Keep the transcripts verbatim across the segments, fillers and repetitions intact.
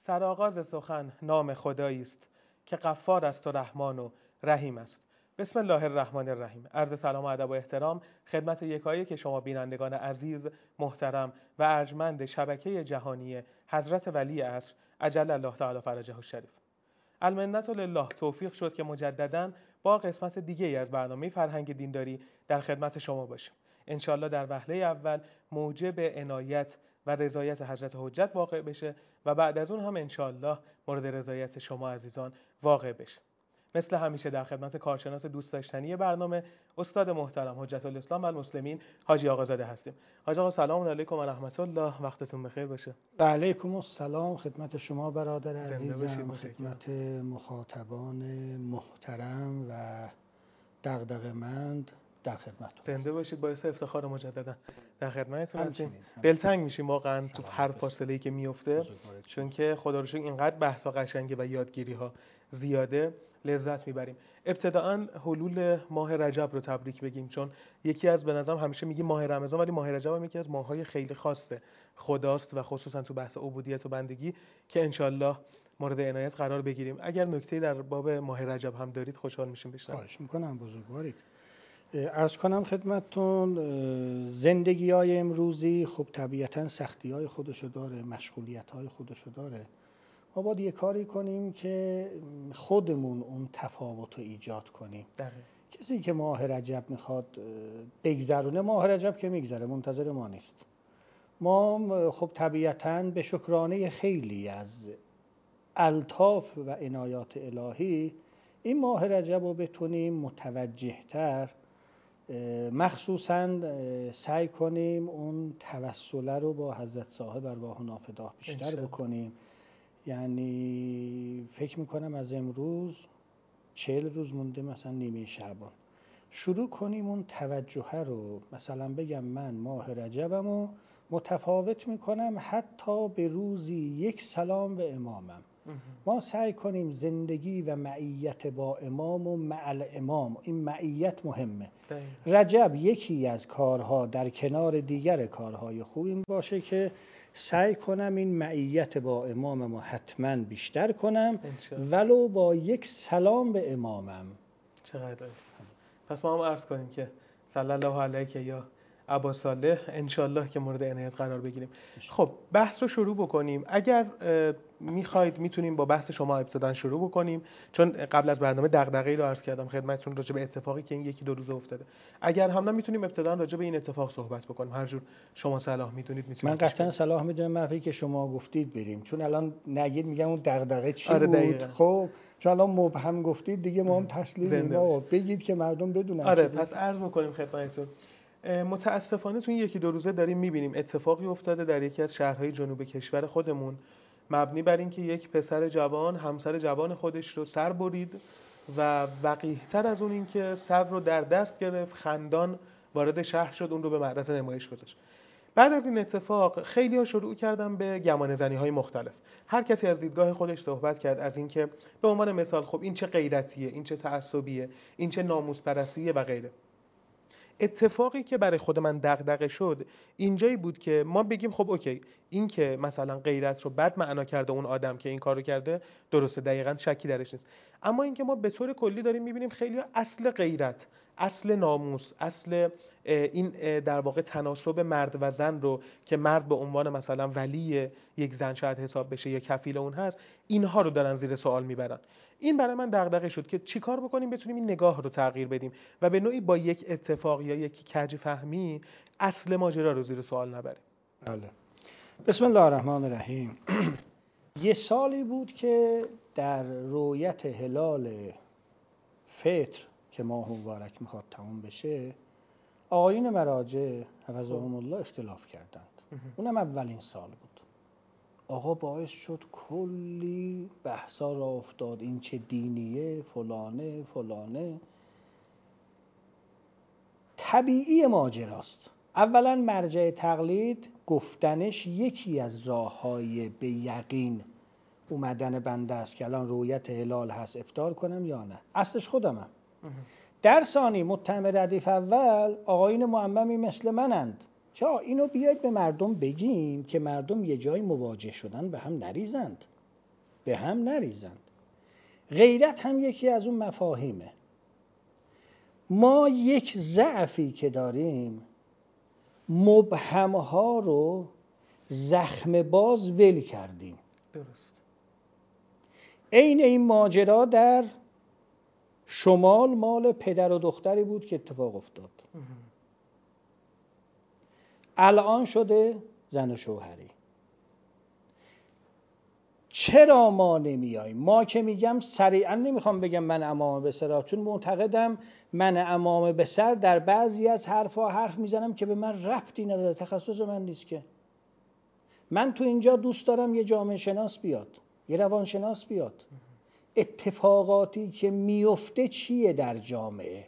سرآغاز سخن نام خدایی است که غفار است و رحمان و رحیم است. بسم الله الرحمن الرحیم. عرض سلام و ادب و احترام خدمت یکایی که شما بینندگان عزیز، محترم و ارجمند شبکه جهانی حضرت ولی عصر عجل الله تعالی فرجه الشریف. المنت لله، توفیق شد که مجدداً با قسمت دیگه از برنامه فرهنگ دینداری در خدمت شما باشیم. انشالله در وهله اول موجب عنایت و رضایت حضرت حجت واقع بشه و بعد از اون هم انشالله مورد رضایت شما عزیزان واقع بشه. مثل همیشه در خدمت کارشناس دوست داشتنی برنامه استاد محترم حجت الاسلام و المسلمین حاجی آقازاده هستیم. حاجی آقا سلام علیکم و رحمت الله، وقتتون بخیر باشه. و علیکم السلام خدمت شما برادر عزیزم، خدمت مخاطبان محترم و دغدغه‌مند در خدمتتون. زنده باشید، باعث افتخار مجددا در خدمتتون هستیم. دلتنگ میشیم واقعا تو هر فاصله‌ای که میفته، چون که خدا رو شکر اینقدر بحثا قشنگه و یادگیری‌ها زیاده، لذت میبریم. ابتداءً حلول ماه رجب رو تبریک بگیم، چون یکی از به نظرم همیشه میگیم ماه رمضان، ولی ماه رجب هم یکی از ماه‌های خیلی خاصه خداست و خصوصا تو بحث عبودیت و بندگی که انشالله مورد عنایت قرار بگیریم. اگر نکته‌ای در باب ماه رجب هم دارید خوشحال میشیم بشنویم. خواهش میکنم بزرگوارید. عرض کنم خدمتتون، زندگی های امروزی خب طبیعتاً سختی های خودشو داره، مشغولیت های خودشو داره. ما باید یه کاری کنیم که خودمون اون تفاوت رو ایجاد کنیم. دقیقا. کسی که ماه رجب میخواد بگذرونه، ماه رجب که میگذره منتظر ما نیست. ما خب طبیعتاً به شکرانه خیلی از الطاف و عنایات الهی این ماه رجب رو بتونیم متوجه‌تر، مخصوصاً سعی کنیم اون توسله رو با حضرت صاحب ارواح نافداه بیشتر بکنیم. یعنی فکر میکنم از امروز چهل روز مونده، مثلا نیمه شعبان، شروع کنیم اون توجه رو، مثلا بگم من ماه رجبم رو متفاوت میکنم حتی به روزی یک سلام به امامم. ما سعی کنیم زندگی و معیت با امام و مع الامام، این معیت مهمه. رجب یکی از کارها در کنار دیگر کارهای خوب این باشه که سعی کنم این معیت با امامم رو حتما بیشتر کنم، ولو با یک سلام به امامم. چقدر پس ما هم عرض کنیم که صلی الله علیه یا ابا صالح انشالله که مورد عنایت قرار بگیریم. خب بحث رو شروع بکنیم. اگر میخواید میتونیم با بحث شما ابتداً شروع بکنیم، چون قبل از برنامه دغدغه‌ای رو عرض کردم خدمتتون راجع به اتفاقی که این یکی دو روز افتاده. اگر هم نه میتونیم ابتداً راجع به این اتفاق صحبت بکنیم، هر جور شما صلاح میدونید میتونید. من قطعاً صلاح میدونم مرفی که شما گفتید بریم، چون الان نگید میگم اون دغدغه چی آره بود. دقیقا. خب چون الان مبهم گفتید دیگه ما هم تسلیمیم، ما بگید که مردم بدونن. آره پس عرض می‌کنیم خدمتتون. متاسفانه تو این یکی دو روزه داریم میبینیم اتفاقی افتاده در یکی از شهرهای جنوب کشور خودمون، مبنی بر اینکه یک پسر جوان همسر جوان خودش رو سر برید و وقیح‌تر از اون اینکه سر رو در دست گرفت، خندان وارد شهر شد، اون رو به معرض نمایش گذاشت. بعد از این اتفاق خیلی‌ها شروع کردن به گمانه‌زنی‌های مختلف. هر کسی از دیدگاه خودش صحبت کرد از اینکه به عنوان مثال خب این چه غیرتیه، این چه تعصبیه، این چه ناموس پرستیه و غیره. اتفاقی که برای خود من دغدغه شد اینجایی بود که ما بگیم خب اوکی، این که مثلا غیرت رو بد معنا کرده اون آدم که این کارو کرده درسته، دقیقاً شکی درش نیست، اما اینکه ما به طور کلی داریم میبینیم خیلی اصل غیرت، اصل ناموس، اصل این در واقع تناسب مرد و زن رو که مرد به عنوان مثلا ولی یک زن شاید حساب بشه یا کفیل اون هست، اینها رو دارن زیر سوال میبرن. این برای من دغدغه شد که چیکار بکنیم بتونیم این نگاه رو تغییر بدیم و به نوعی با یک اتفاق یا یک کج فهمی اصل ماجرا رو زیر سوال نبریم. بله. بسم الله الرحمن الرحیم. یه سالی بود که در رؤیت هلال فطر که ماه مبارک میخواد تموم بشه، آیین مراجع حفظهم الله اختلاف کردند. اونم اولین سال بود. آقا باعث شد کلی بحثا را افتاد، این چه دینیه، فلانه فلانه. طبیعی ماجراست. اولا مرجع تقلید گفتنش یکی از راههای به یقین اومدن بنده است که الان رؤیت هلال هست افطار کنم یا نه. اصلش خودمم. در ثانی متهم ردیف اول آقایون معممی مثل منند. چرا اینو بیاید به مردم بگیم که مردم یه جای مواجه شدن به هم نریزند. به هم نریزند. غیرت هم یکی از اون مفاهیمه. ما یک ضعفی که داریم، مبهمها رو زخم باز ول کردیم. درست. عین این ماجرا در شمال مال پدر و دختری بود که اتفاق افتاد. الان شده زن و شوهری. چرا ما نمیاییم؟ ما که میگم سریعا نمیخوام بگم من امامه به سر، چون معتقدم من امامه به سر در بعضی از حرفا حرف میزنم که به من ربطی نداره، تخصص من نیست. که من تو اینجا دوست دارم یه جامعه شناس بیاد، یه روانشناس بیاد، اتفاقاتی که میفته چیه در جامعه.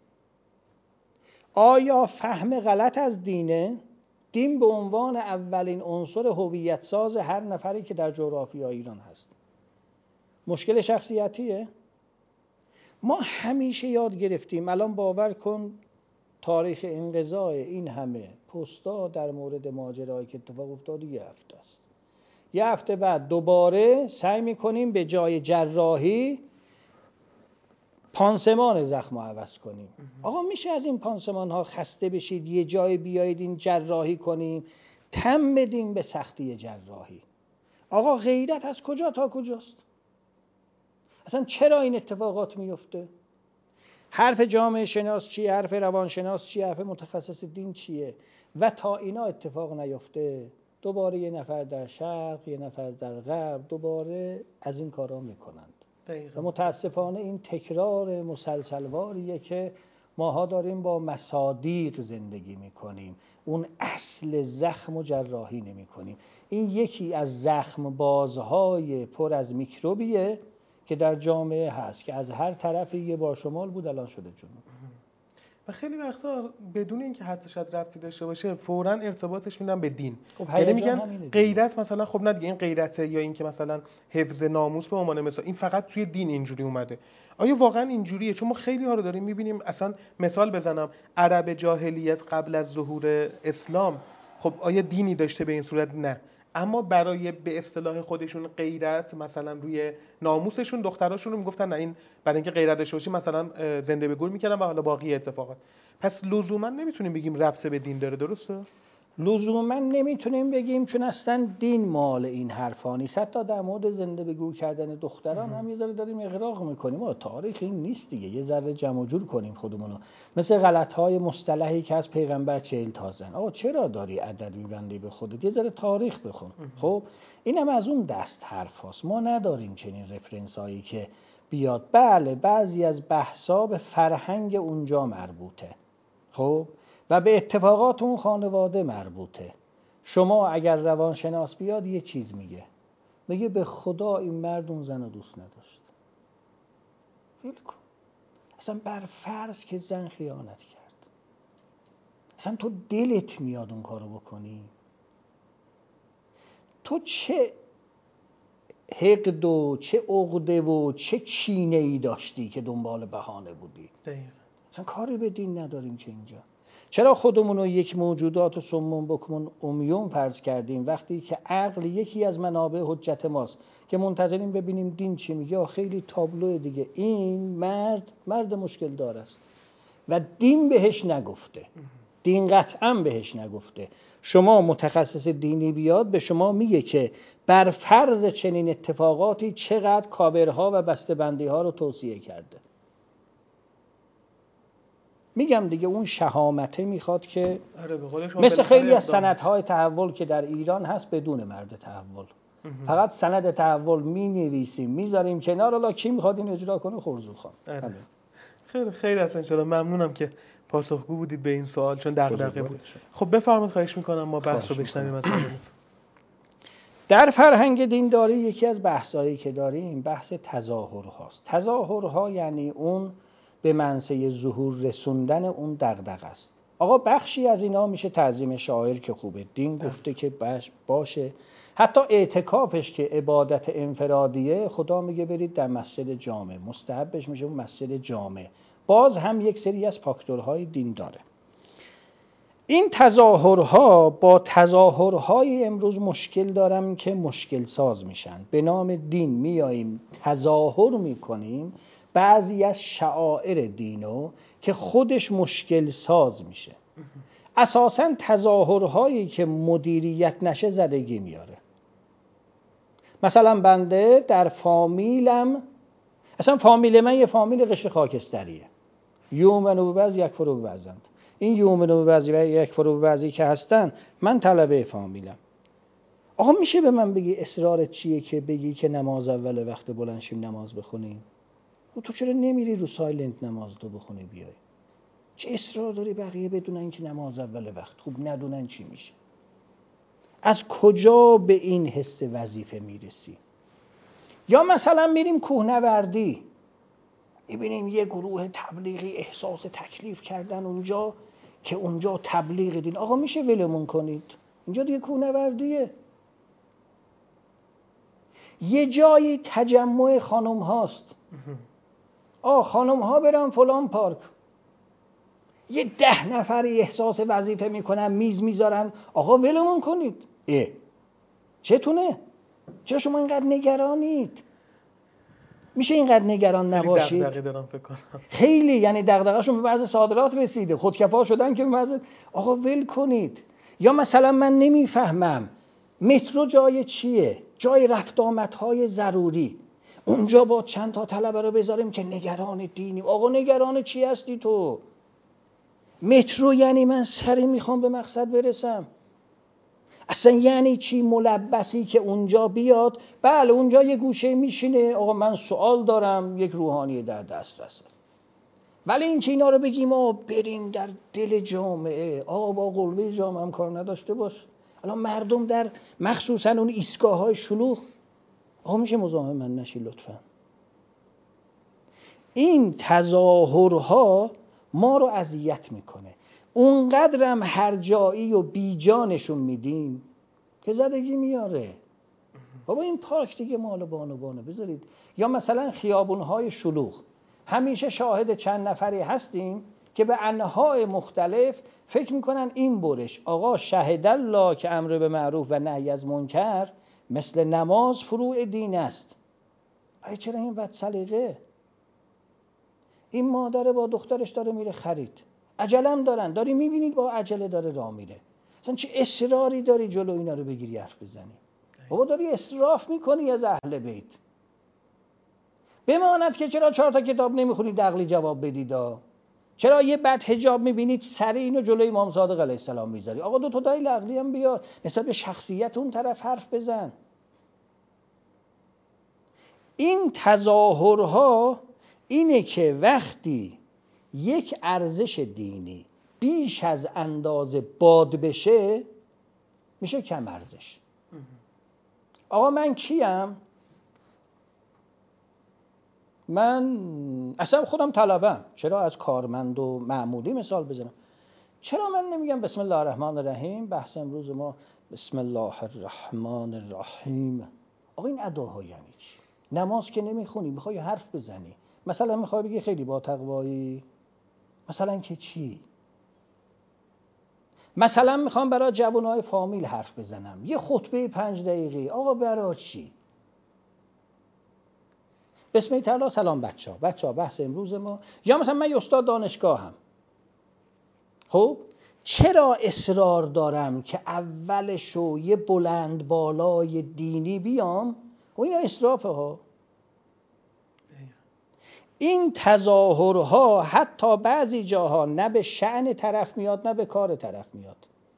آیا فهم غلط از دینه؟ دین به عنوان اولین عنصر هویت ساز هر نفری که در جغرافیای ایران هست. مشکل شخصیتیه؟ ما همیشه یاد گرفتیم، الان باور کن تاریخ انقضای این همه پستا در مورد ماجرایی که اتفاق افتاد یه هفته است. یه هفته بعد دوباره سعی میکنیم به جای جراحی پانسمان زخم رو عوض کنیم. آقا میشه از این پانسمان ها خسته بشید، یه جای بیایید این جراحی کنیم، تم بدیم به سختی جراحی. آقا غیرت از کجا تا کجاست؟ اصلا چرا این اتفاقات میفته؟ حرف جامعه شناس چیه؟ حرف روانشناس چیه؟ حرف متخصص دین چیه؟ و تا اینا اتفاق نیفته دوباره یه نفر در شرق، یه نفر در غرب دوباره از این کارا میکنند. و متاسفانه این تکرار مسلسلواریه که ماها داریم با مصادیق زندگی میکنیم، اون اصل زخم و جراحی نمی کنیم. این یکی از زخم بازهای پر از میکروبیه که در جامعه هست که از هر طرفی یه بار شمال بود الان شده جنوب. و خیلی وقتا بدون اینکه حتی شاید ربطی داشته باشه فوراً ارتباطش میدن به دین. خب یعنی میگن غیرت مثلا، خب نه دیگه این غیرته، یا اینکه مثلا حفظ ناموس به عنوان مثال این فقط توی دین اینجوری اومده. آیا واقعا اینجوریه؟ چون ما خیلی ها رو داریم میبینیم. اصلا مثال بزنم، عرب جاهلیت قبل از ظهور اسلام خب آیا دینی داشته به این صورت؟ نه. اما برای به اصطلاح خودشون غیرت مثلا روی ناموسشون دختراشون رو میگفتن نه این برای اینکه غیرت داشته باشی مثلا زنده به گور میکردن و حالا باقی اتفاقات. پس لزوما نمیتونیم بگیم ربط به دین داره، درسته؟ لزوما نمیتونیم بگیم، چون اصلا دین مال این حرفا نیست. حتی در مورد زنده به گور کردن دختران هم یه ذره داریم اغراق میکنیم. آه تاریخ این نیست دیگه، یه ذره جمع جور کنیم خودمونو. مثل غلط‌های مصطلحی که از پیغمبر چهل تازن. آقا چرا داری عدد میبندی به خودت؟ یه ذره تاریخ بخون. خب اینم از اون دست حرفاست. ما نداریم چنین رفرنسایی که بیاد. بله بعضی از بحثا به فرهنگ اونجا مربوطه، خب، و به اتفاقات اون خانواده مربوطه. شما اگر روانشناس بیاد یه چیز میگه، میگه به خدا این مرد اون زن رو دوست نداشت. ول کن. اصلا بر فرض که زن خیانت کرد، اصلا تو دلت میاد اون کارو بکنی؟ تو چه حقد و چه عقده و چه کینه ای داشتی که دنبال بهانه بودی؟ دقیقاً. اصلا کاری به دین نداریم که اینجا. چرا خودمون رو یک موجودات سمون بکمون امیون فرض کردیم وقتی که عقل یکی از منابع حجت ماست که منتظریم ببینیم دین چی میگه؟ خیلی تابلو دیگه. این مرد مرد مشکل دار است و دین بهش نگفته، دین قطعا بهش نگفته. شما متخصص دینی بیاد به شما میگه که بر فرض چنین اتفاقاتی چقدر کاورها و بسته‌بندی ها رو توصیه کرده. میگم دیگه اون شهامته میخواد که مثل خیلی از سندهای تحول که در ایران هست بدون مرد تحول. فقط سند تحول می نویسیم میذاریم کنار، الا کی میخواد این اجرا کنه؟ خرزول خان. خیلی خیلی اصلا انشالله ممنونم که پاسخگو بودید به این سوال، چون دغدغه بود. خب بفرمایید، خواهش میکنم ما بحث رو بشنویم از حضرت. در فرهنگ دینداری یکی از بحثایی که داریم بحث تظاهرهاست. تظاهرها یعنی اون به منصه ظهور رسوندن اون دغدغه است. آقا بخشی از اینا میشه تعظیم شاعر که خوبه، دین گفته که باشه. حتی اعتکافش که عبادت انفرادیه، خدا میگه برید در مسجد جامع، مستحبش میشه اون مسجد جامع. باز هم یک سری از فاکتورهای دین داره. این تظاهرها با تظاهرهای امروز مشکل دارم که مشکل ساز میشن. به نام دین میاییم تظاهر میکنیم بعضی از شعائر دینو که خودش مشکل ساز میشه. اساساً تظاهرهایی که مدیریت نشه زدگی میاره. مثلا بنده در فامیلم، اصلا فامیل من یه فامیل قشر خاکستریه، یومنو به بعض یک فرو به بعضند. این یومنو به بعضی و یک فرو به بعضی که هستن، من طلبه فامیلم. آقا میشه به من بگی اصرارت چیه که بگی که نماز اول وقت بلند شیم نماز بخونیم؟ تو چرا نمیری رو سایلنت نماز تو بخونی بیای؟ چه اصرار داری بقیه بدونن که نماز اول وقت؟ خوب ندونن چی میشه؟ از کجا به این حس وظیفه میرسی؟ یا مثلا میریم کوهنوردی، میبینیم یه گروه تبلیغی احساس تکلیف کردن اونجا که اونجا تبلیغ دین. آقا میشه ولمون کنید؟ اینجا دیگه کوهنوردیه. یه جایی تجمع خانم هاست، آه خانم ها برن فلان پارک، یه ده نفری احساس وظیفه میکنن، میز میذارن. آقا ولمون کنید. اه چتونه؟ چرا شما اینقدر نگرانید؟ میشه اینقدر نگران نباشید؟ خیلی دغدغه دارم فکر کنم. خیلی، یعنی دغدغه‌شون به بعض صادرات رسیده، خودکفا شدن که به بعض. آقا ول کنید. یا مثلا من نمیفهمم مترو جای چیه؟ جای رفت آمدهای ضروری. اونجا با چند تا طلبه رو بذاریم که نگران دینیم. آقا نگران چی هستی تو؟ مترو یعنی من سری میخوام به مقصد برسم. اصلا یعنی چی ملبسی که اونجا بیاد؟ بله اونجا یه گوشه میشینه، آقا من سوال دارم، یک روحانی در دست رسه. ولی این که اینا رو بگیم آقا بریم در دل جامعه، آقا با قلبه جامعه هم کار نداشته باش. الان مردم در مخصوصا اون ایستگاه های شلوغ، آقا میشه مزاحم من نشی لطفا. این تظاهرها ما رو اذیت میکنه. اونقدرم هر جایی و بیجانشون میدیم که زدگی میاره. بابا این پارک دیگه مال بانوانه بذارید. یا مثلا خیابونهای شلوغ، همیشه شاهد چند نفری هستیم که به انواع مختلف فکر میکنن این برش آقا شهد الله که امر به معروف و نهی از منکر مثل نماز فروع دین است. ای چرا این بد سلیقه؟ این مادر با دخترش داره میره خرید، عجلم دارن، داری میبینید با عجله داره راه میره. اصلا چه اصراری داری جلو اینا رو بگیری حرف بزنی؟ بابا داری اسراف میکنی از اهل بیت. بماند که چرا چهار تا کتاب نمیخونید عقلی جواب بدیدا؟ چرا یه بد حجاب میبینید سری اینو جلوی امام صادق علیه السلام میذاری؟ آقا دو تا دلیل عقلی هم بیار، نسبت به شخصیت اون طرف حرف بزن. این تظاهرها اینه که وقتی یک ارزش دینی بیش از اندازه باد بشه میشه کم ارزش. آقا من کیم؟ من اصلا خودم طلبم، چرا از کارمند و معمولی مثال بزنم؟ چرا من نمیگم بسم الله الرحمن الرحیم؟ بحث امروز ما بسم الله الرحمن الرحیم. آقا این اداها یعنی چی؟ نماز که نمیخونی، میخوای حرف بزنی، مثلا میخوای بگی خیلی با تقوایی، مثلا که چی؟ مثلا میخوام برای جوانای فامیل حرف بزنم، یه خطبه پنج دقیقه، آقا برای چی؟ بسم الله تعالی سلام بچه ها بچه ها بحث امروز ما. یا مثلا من استاد دانشگاهم، خب چرا اصرار دارم که اولشو یه بلند بالای دینی بیام؟ و این اسرافه ها. این تظاهرها حتی بعضی جاها نه به شأن طرف میاد نه به کار طرف میاد.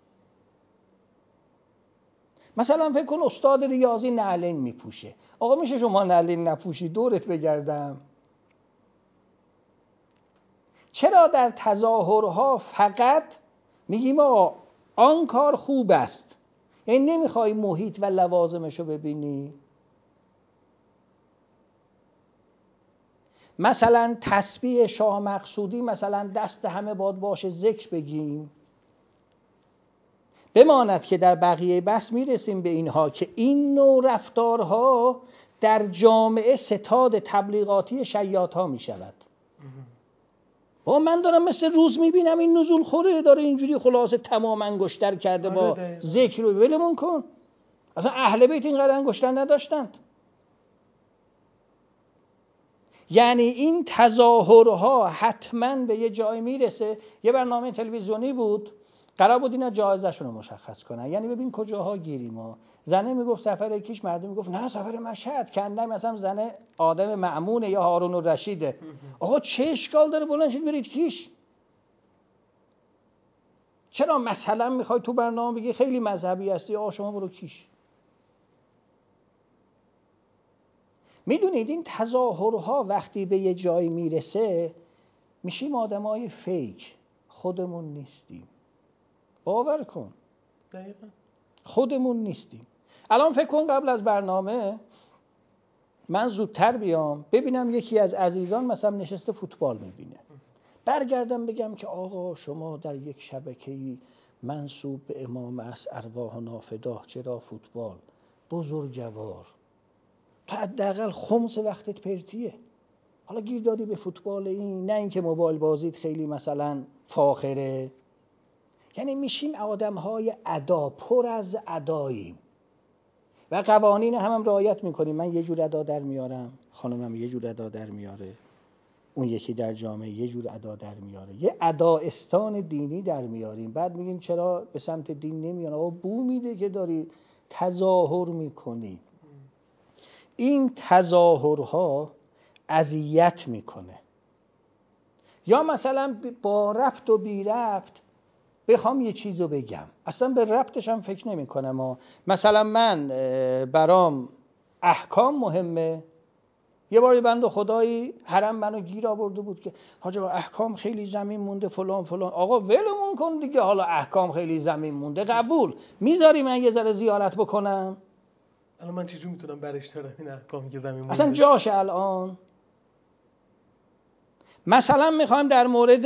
مثلا فکر کن استاد ریاضی نعلین میپوشه. آقا میشه شما نعلین نپوشی دورت بگردم؟ چرا در تظاهرها فقط میگیم آقا آن کار خوب است، یعنی نمیخوای محیط و لوازمشو ببینی؟ مثلا تسبیح شاه مقصودی مثلا دست همه باد باشه ذکر بگیم. بماند که در بقیه بحث میرسیم به اینها که این نوع رفتارها در جامعه ستاد تبلیغاتی شیاط ها میشود. با من دارم مثل روز میبینم این نزول خوره داره اینجوری خلاصه تمام انگشتر کرده با ذکر رو ولمون کن. اصلا اهل بیت اینقدر انگشتر نداشتند. یعنی این تظاهرها حتما به یه جای میرسه. یه برنامه تلویزیونی بود قرار بود اینا جایزه‌شون رو مشخص کنن، یعنی ببین کجاها گیریم ما. زنه میگفت سفر کیش، مردم میگفت نه سفر مشهد. کنده مثلا زنه آدم مأمونه یا هارون الرشیده. آقا چه اشکال داره بلند شید برید کیش؟ چرا مثلا میخوای تو برنامه بگی خیلی مذهبی هستی آقا شما برو کیش؟ میدونید این تظاهرها وقتی به یه جایی میرسه میشیم آدمای فیک، خودمون نیستیم. باور کن دقیقا خودمون نیستیم. الان فکر کن قبل از برنامه من زودتر بیام ببینم یکی از عزیزان مثلا نشسته فوتبال میبینه، برگردم بگم که آقا شما در یک شبکه‌ای منسوب به امام است ارواح نافدا چرا فوتبال بزرگوار، تو حداقل خمس وقتت پرتیه، حالا گیر دادی به فوتبال این، نه اینکه موبایل بازیت خیلی مثلا فاخره. یعنی میشیم آدم‌های ادا، پر از اداییم و قوانین هم, هم رعایت میکنیم. من یه جور ادا در میارم، خانمم یه جور ادا در میاره، اون یکی در جامعه یه جور ادا در میاره، یه اداستان دینی در میاریم. بعد میگیم چرا به سمت دین نمیان؟ آقا بو میده که داری تظاهر میکنی. این تظاهرها اذیت میکنه. یا مثلا با ربط و بی ربط بخوام یه چیزو بگم اصلا به ربطش هم فکر نمی کنم. مثلا من برام احکام مهمه. یه باری بنده خدایی حرم منو گیر آورده بود که حاجی احکام خیلی زمین مونده فلان فلان. آقا ولمون کن دیگه، حالا احکام خیلی زمین مونده قبول میذاری من یه ذره زیارت بکنم؟ الان من چجور میتونم برش دارم این احکامی که زمین مونده؟ اصلا جاشه الان. مثلا میخوایم در مورد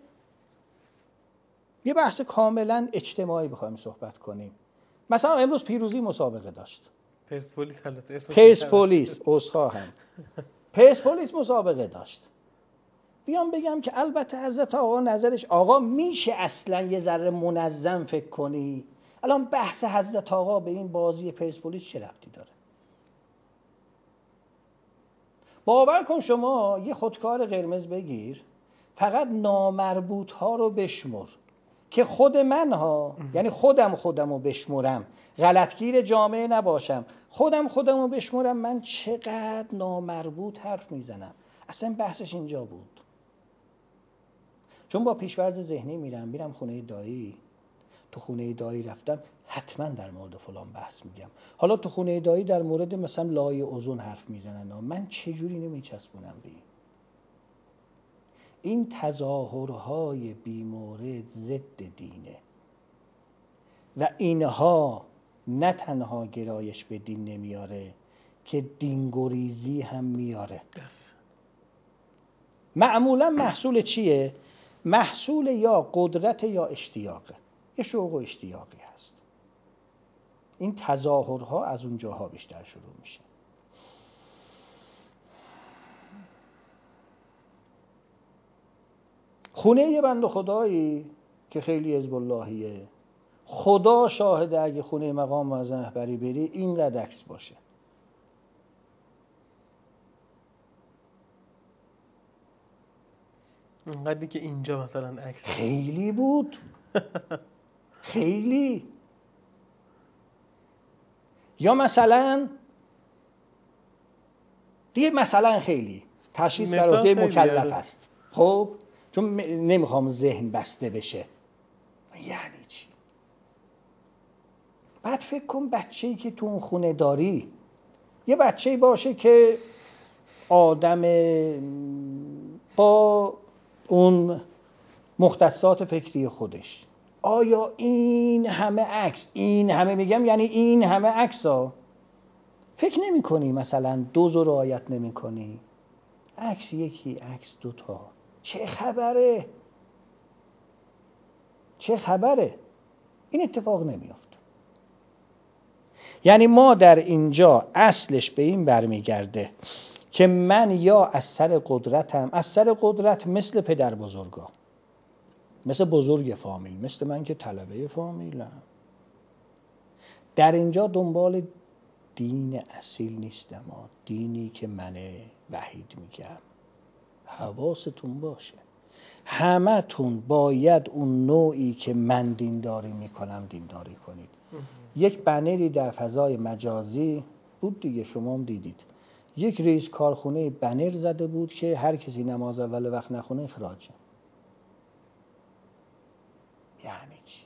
یه بحث کاملا اجتماعی بخوایم صحبت کنیم. مثلا امروز پیروزی مسابقه داشت. پرسپولیس البته اسمش پرسپولیس عذرخواهم. پرسپولیس مسابقه داشت. بیام بگم که البته حضرت آقا نظرش آقا میشه اصلا یه ذره منظم فکر کنی؟ الان بحث حضرت آقا به این بازی پرسپولیس چه ربطی داره؟ باور کن شما یه خودکار قرمز بگیر، فقط نامربوط ها رو بشمر که خود من ها، یعنی خودم خودم رو بشمرم، غلطگیر جامعه نباشم، خودم خودم رو بشمرم، من چقدر نامربوط حرف میزنم. اصلا بحثش اینجا بود. چون با پیشورز ذهنی میرم میرم خونه دایی، تو خونه دایی رفتم حتما در مورد فلان بحث میگم. حالا تو خونه دایی در مورد مثلا لایه اوزون حرف میزنن، من چجوری نمیچسبونم به این؟ این تظاهرهای بیمورد ضد دینه و اینها نه تنها گرایش به دین نمیاره که دینگریزی هم میاره. معمولا محصول چیه؟ محصول یا قدرت یا اشتیاقه، یه شوق و اشتیاقی هست. این تظاهرها از اونجاها بیشتر شروع میشه. خونه یه بنده خدایی که خیلی حزب اللهیه، خدا شاهده اگه خونه مقام معظم رهبری بری اینقدر عکس باشه. اینقدری که اینجا مثلا عکس خیلی بود. خیلی. یا مثلا دیگه مثلا خیلی تشخیص بر عهده مکلف است. خب چون نمیخوام ذهن بسته بشه. یعنی چی؟ بعد فکر کن بچه‌ای که تو اون خونه داری یه بچه‌ای باشه که آدم با اون مختصات فکری خودش. آیا این همه عکس، این همه میگم یعنی این همه عکس ها، فکر نمی کنی مثلا دوز و رعایت نمی کنی؟ عکس یکی، عکس دوتا، چه خبره؟ چه خبره؟ این اتفاق نمیافت. یعنی ما در اینجا اصلش به این برمیگرده که من یا از سر قدرتم، از سر قدرت مثل پدر بزرگا، مثل بزرگ فامیل، مثل من که طلبه فامیلم، در اینجا دنبال دین اصیل نیستم، دینی که من وحید میگم. حواستون باشه، همه تون باید اون نوعی که من دینداری میکنم دینداری کنید. یک بنری در فضای مجازی بود دیگه، شما هم دیدید، یک رئیس کارخونه بنر زده بود که هر کسی نماز اول وقت نخونه اخراجه. یعنی چی؟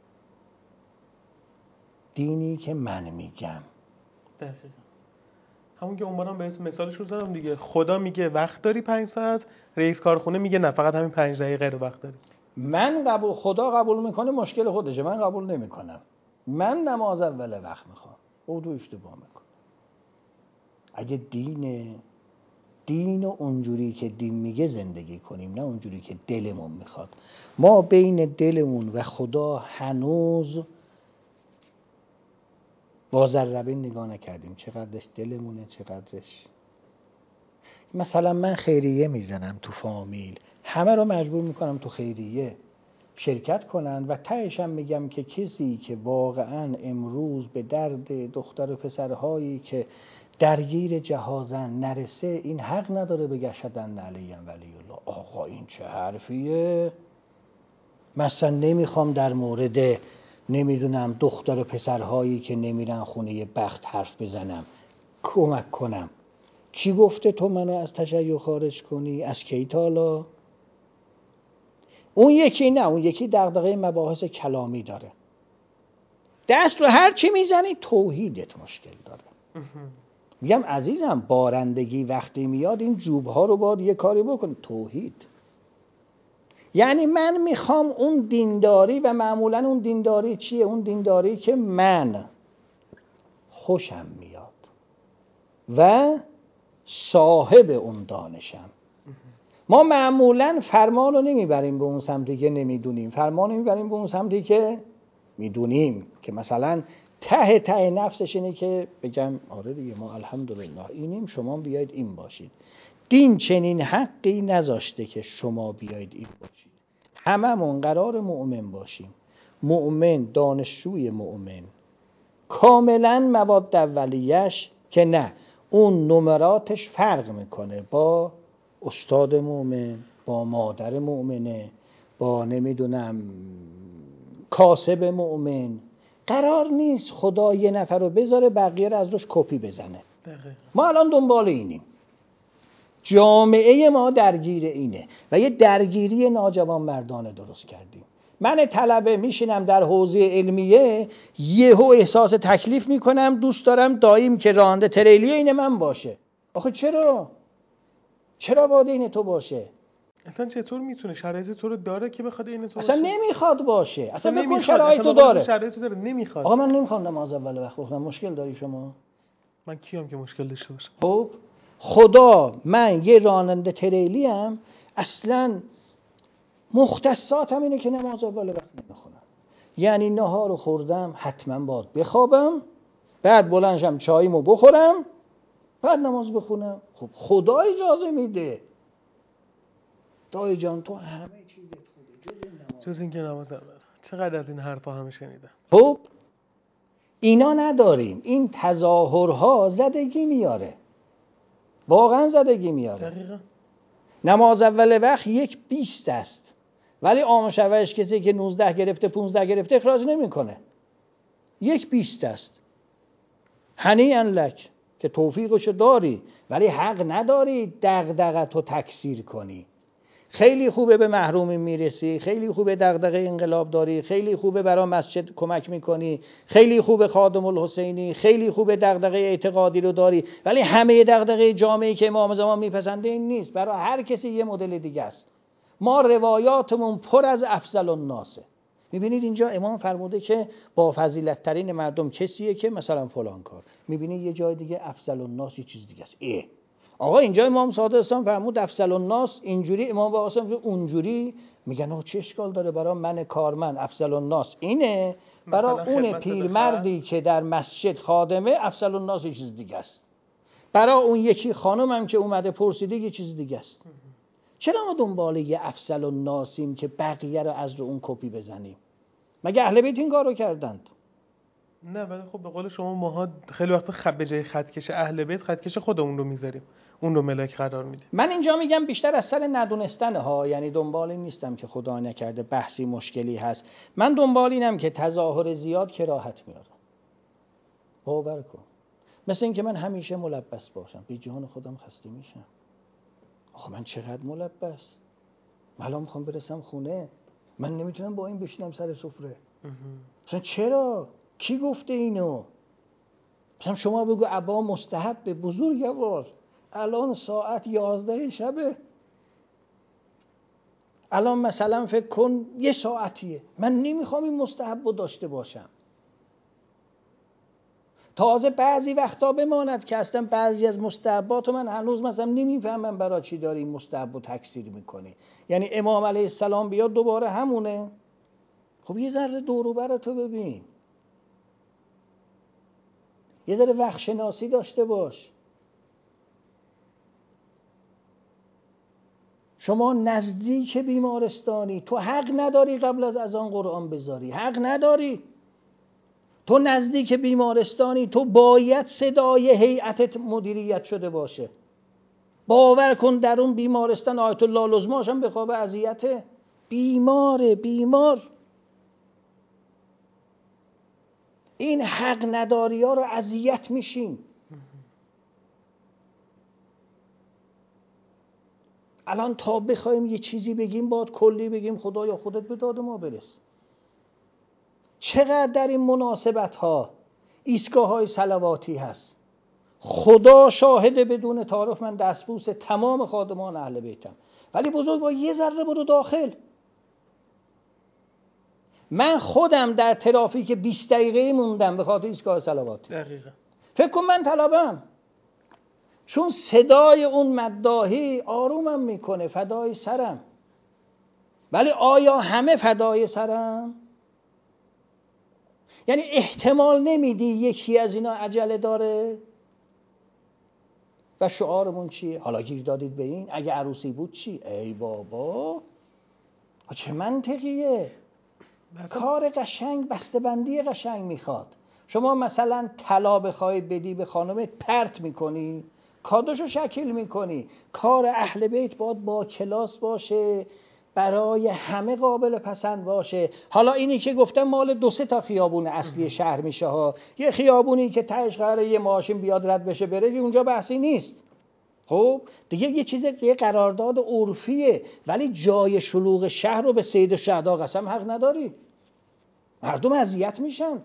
دینی که من میگم. دقیقا همون که عمران به اسم مثالش رو زدم دیگه. خدا میگه وقت داری پنج ساعت، رئیس کارخونه میگه نه فقط همین پنج دقیقه رو وقت داری. من قبول، خدا قبول میکنه مشکل خودشه، من قبول نمیکنم. من نماز اول وقت میخوام، او دو اشتباه میکنه. اگه دین دین و اونجوری که دین میگه زندگی کنیم، نه اونجوری که دلمون میخواد. ما بین دلمون و خدا هنوز با ذره نگاه نکردیم، چقدرش دلمونه چقدرش. مثلا من خیریه میزنم تو فامیل، همه رو مجبور میکنم تو خیریه شرکت کنن و تهش هم میگم که کسی که واقعا امروز به درد دختر و پسرهایی که درگیر جهازن نرسه، این حق نداره بگه شدن علیهم ولی الله. آقا این چه حرفیه؟ مثلا نمیخوام در مورد نمیدونم دختر و پسرهایی که نمیرن خونه بخت حرف بزنم، کمک کنم. کی گفته تو منو از تشیع خارج کنی؟ از کی تالا؟ اون یکی نه، اون یکی دغدغه مباحث کلامی داره، دست رو هر چی میزنی توحیدت مشکل داره. میگم عزیزم بارندگی وقتی میاد این جوبها رو باید یه کاری بکنی، توحید. یعنی من میخوام اون دینداری، و معمولا اون دینداری چیه؟ اون دینداری که من خوشم میاد و صاحب اون دانشم. ما معمولا فرمان رو نمیبریم به اون سمتی که نمیدونیم، فرمان رو میبریم به اون سمتی که میدونیم، که مثلا ته ته نفسش اینه که بگم آره دیگه ما الحمدلله اینیم، شما بیاید این باشید. دین چنین حقی نذاشته که شما بیاید این باشید. هممون قرار مؤمن باشیم، مؤمن دانشجوی مؤمن، کاملا مواد اولیه‌اش که نه اون نمراتش فرق میکنه با استاد مؤمن، با مادر مؤمنه، با نمیدونم کاسب مؤمن. قرار نیست خدا یه نفر رو بذاره بقیه رو از روش کپی بزنه. دقیقا. ما الان دنبال اینیم، جامعه ما درگیر اینه و یه درگیری ناجوان مردانه درست کردیم. من طلبه میشینم در حوزه علمیه، یهو احساس تکلیف میکنم دوست دارم داییم که راننده تریلیه این من باشه. آخه چرا؟ چرا باید این تو باشه؟ اصلا چطور میتونه؟ شرایط تو رو داره که بخواد این تو اصلا باشه؟ نمیخواد باشه. اصلا, اصلا بکن شرایط تو داره. شرایط داره نمیخواد. آقا من نمیخوام نماز اول وقت بخونم، مشکل داری شما؟ من کیم که مشکل داشته باشم؟ خب خدا من یه راننده تریلی ام، اصلا مختصاتم اینه که نماز اول وقت نمیخونم. یعنی نهار رو خوردم حتما باید بخوابم، بعد بلندشم چاییمو بخورم، بعد نماز بخونم. خب خدا اجازه میده. دایی جان تو همه چیزت خوبه جز این نماز. جز این که نماز اول. چقدر از این حرفا همه شنیدم. خب اینا نداریم. این تظاهرها زدگی میاره، واقعا زدگی میاره. دقیقا. نماز اول وقت یک بیست است، ولی عام شوش کسی که نوزده گرفته پونزده گرفته اخراج نمیکنه. یک بیست است. هنیئا لک که توفیقشو داری، ولی حق نداری دغدغه‌تو تکثیر کنی. خیلی خوبه به محرومی میرسی، خیلی خوبه دغدغه انقلاب داری، خیلی خوبه برای مسجد کمک میکنی، خیلی خوبه خادم الحسینی، خیلی خوبه دغدغه اعتقادی رو داری، ولی همه دغدغه جامعه‌ای که امام زمان میپسنده این نیست. برای هر کسی یه مدل دیگه است. ما روایاتمون پر از افضل الناسه. میبینید اینجا امام فرموده که با فضیلت ترین مردم کسیه که مثلا فلان کار. میبینید یه جای دیگه افضل الناس یه چیز دیگه است. ای آقا اینجا امام صادق اسلام فرمود افضل الناس اینجوری، امام با اسلام اونجوری. میگن آقا چه اشکال داره؟ برای من کارمند افضل الناس اینه، برای اون پیرمردی که در مسجد خادمه افضل الناس یه چیز دیگه است. برای اون یکی خانمم که اومده پرسیده یه چیز دیگه است. چرا ما دنبال یه افضل الناسیم که بقیه رو از رو اون کپی بزنیم؟ مگه اهل بیت این کارو کردند؟ نه، ولی خب به قول شما ماها خیلی وقت خب به جای خطکش اهل بیت خطکش خودمون رو میذاریم، اون رو ملاک قرار میدیم. من اینجا میگم بیشتر از سر ندونستن ها، یعنی دنبال این نیستم که خدا نکرده بحثی مشکلی هست، من دنبال اینم که تظاهر زیاد کراهت میاره. باور کن مثل این که من همیشه ملبس باشم، بی جان خودم خسته میشم. آخه من چقدر ملبس، من الان میخوام برسم خونه، من نمیتونم با این بشینم سر سفره. مثلا چرا؟ کی گفته اینو؟ مثلا شما بگو ابا مستحب به بزرگوار، الان ساعت یازده شبه، الان مثلا فکر کن یه ساعتیه، من نمیخوام این مستحب رو داشته باشم. تازه بعضی وقتا بماند که اصلا بعضی از مستحبات من هنوز مثلا نمیفهمم برای چی داری این مستحب رو تکثیر میکنی. یعنی امام علیه السلام بیاد دوباره همونه. خب یه ذره دور و بر تو ببین، یه ذره وقت شناسی داشته باش. شما نزدیک بیمارستانی، تو حق نداری قبل از اذان قرآن بذاری، حق نداری. تو نزدیک بیمارستانی، تو باید صدای هیئتت مدیریت شده باشه. باور کن در اون بیمارستان آیت الله لزماش هم به خواب اذیته، بیماره بیمار. این حق نداری ها رو اذیت میشین. الان تا بخوایم یه چیزی بگیم باید کلی بگیم خدایا خودت به داد ما برس. چقدر در این مناسبت ها ایستگاه های صلواتی هست. خدا شاهد بدون تعارف من دستبوس تمام خادمان اهل بیتم، ولی بزرگوار یه ذره برو داخل. من خودم در ترافیک بیست دقیقه موندم به خاطر ایستگاه صلواتی. دقیقاً. فکر کن من طلبم، چون صدای اون مداحی آرومم میکنه، فدای سرم. ولی آیا همه فدای سرم؟ یعنی احتمال نمیدی یکی از اینا عجله داره؟ و شعارمون چیه؟ حالا گیر دادید به این، اگه عروسی بود چی؟ ای بابا چه منطقیه؟ کار قشنگ بسته‌بندی قشنگ میخواد. شما مثلا طلا بخوای بدی به خانمت پرت میکنی، کادوشو شکل میکنی. کار اهل بیت باید با کلاس باشه، برای همه قابل پسند باشه. حالا اینی که گفتم مال دو سه تا خیابون اصلی شهر میشه ها، یه خیابونی که تهش قراره یه ماشین بیاد رد بشه بره، اونجا بحثی نیست. خب دیگه یه چیز، یه قرارداد عرفیه، ولی جای شلوغ شهر رو به سید الشهدا قسم حق نداری. مردم اذیت میشن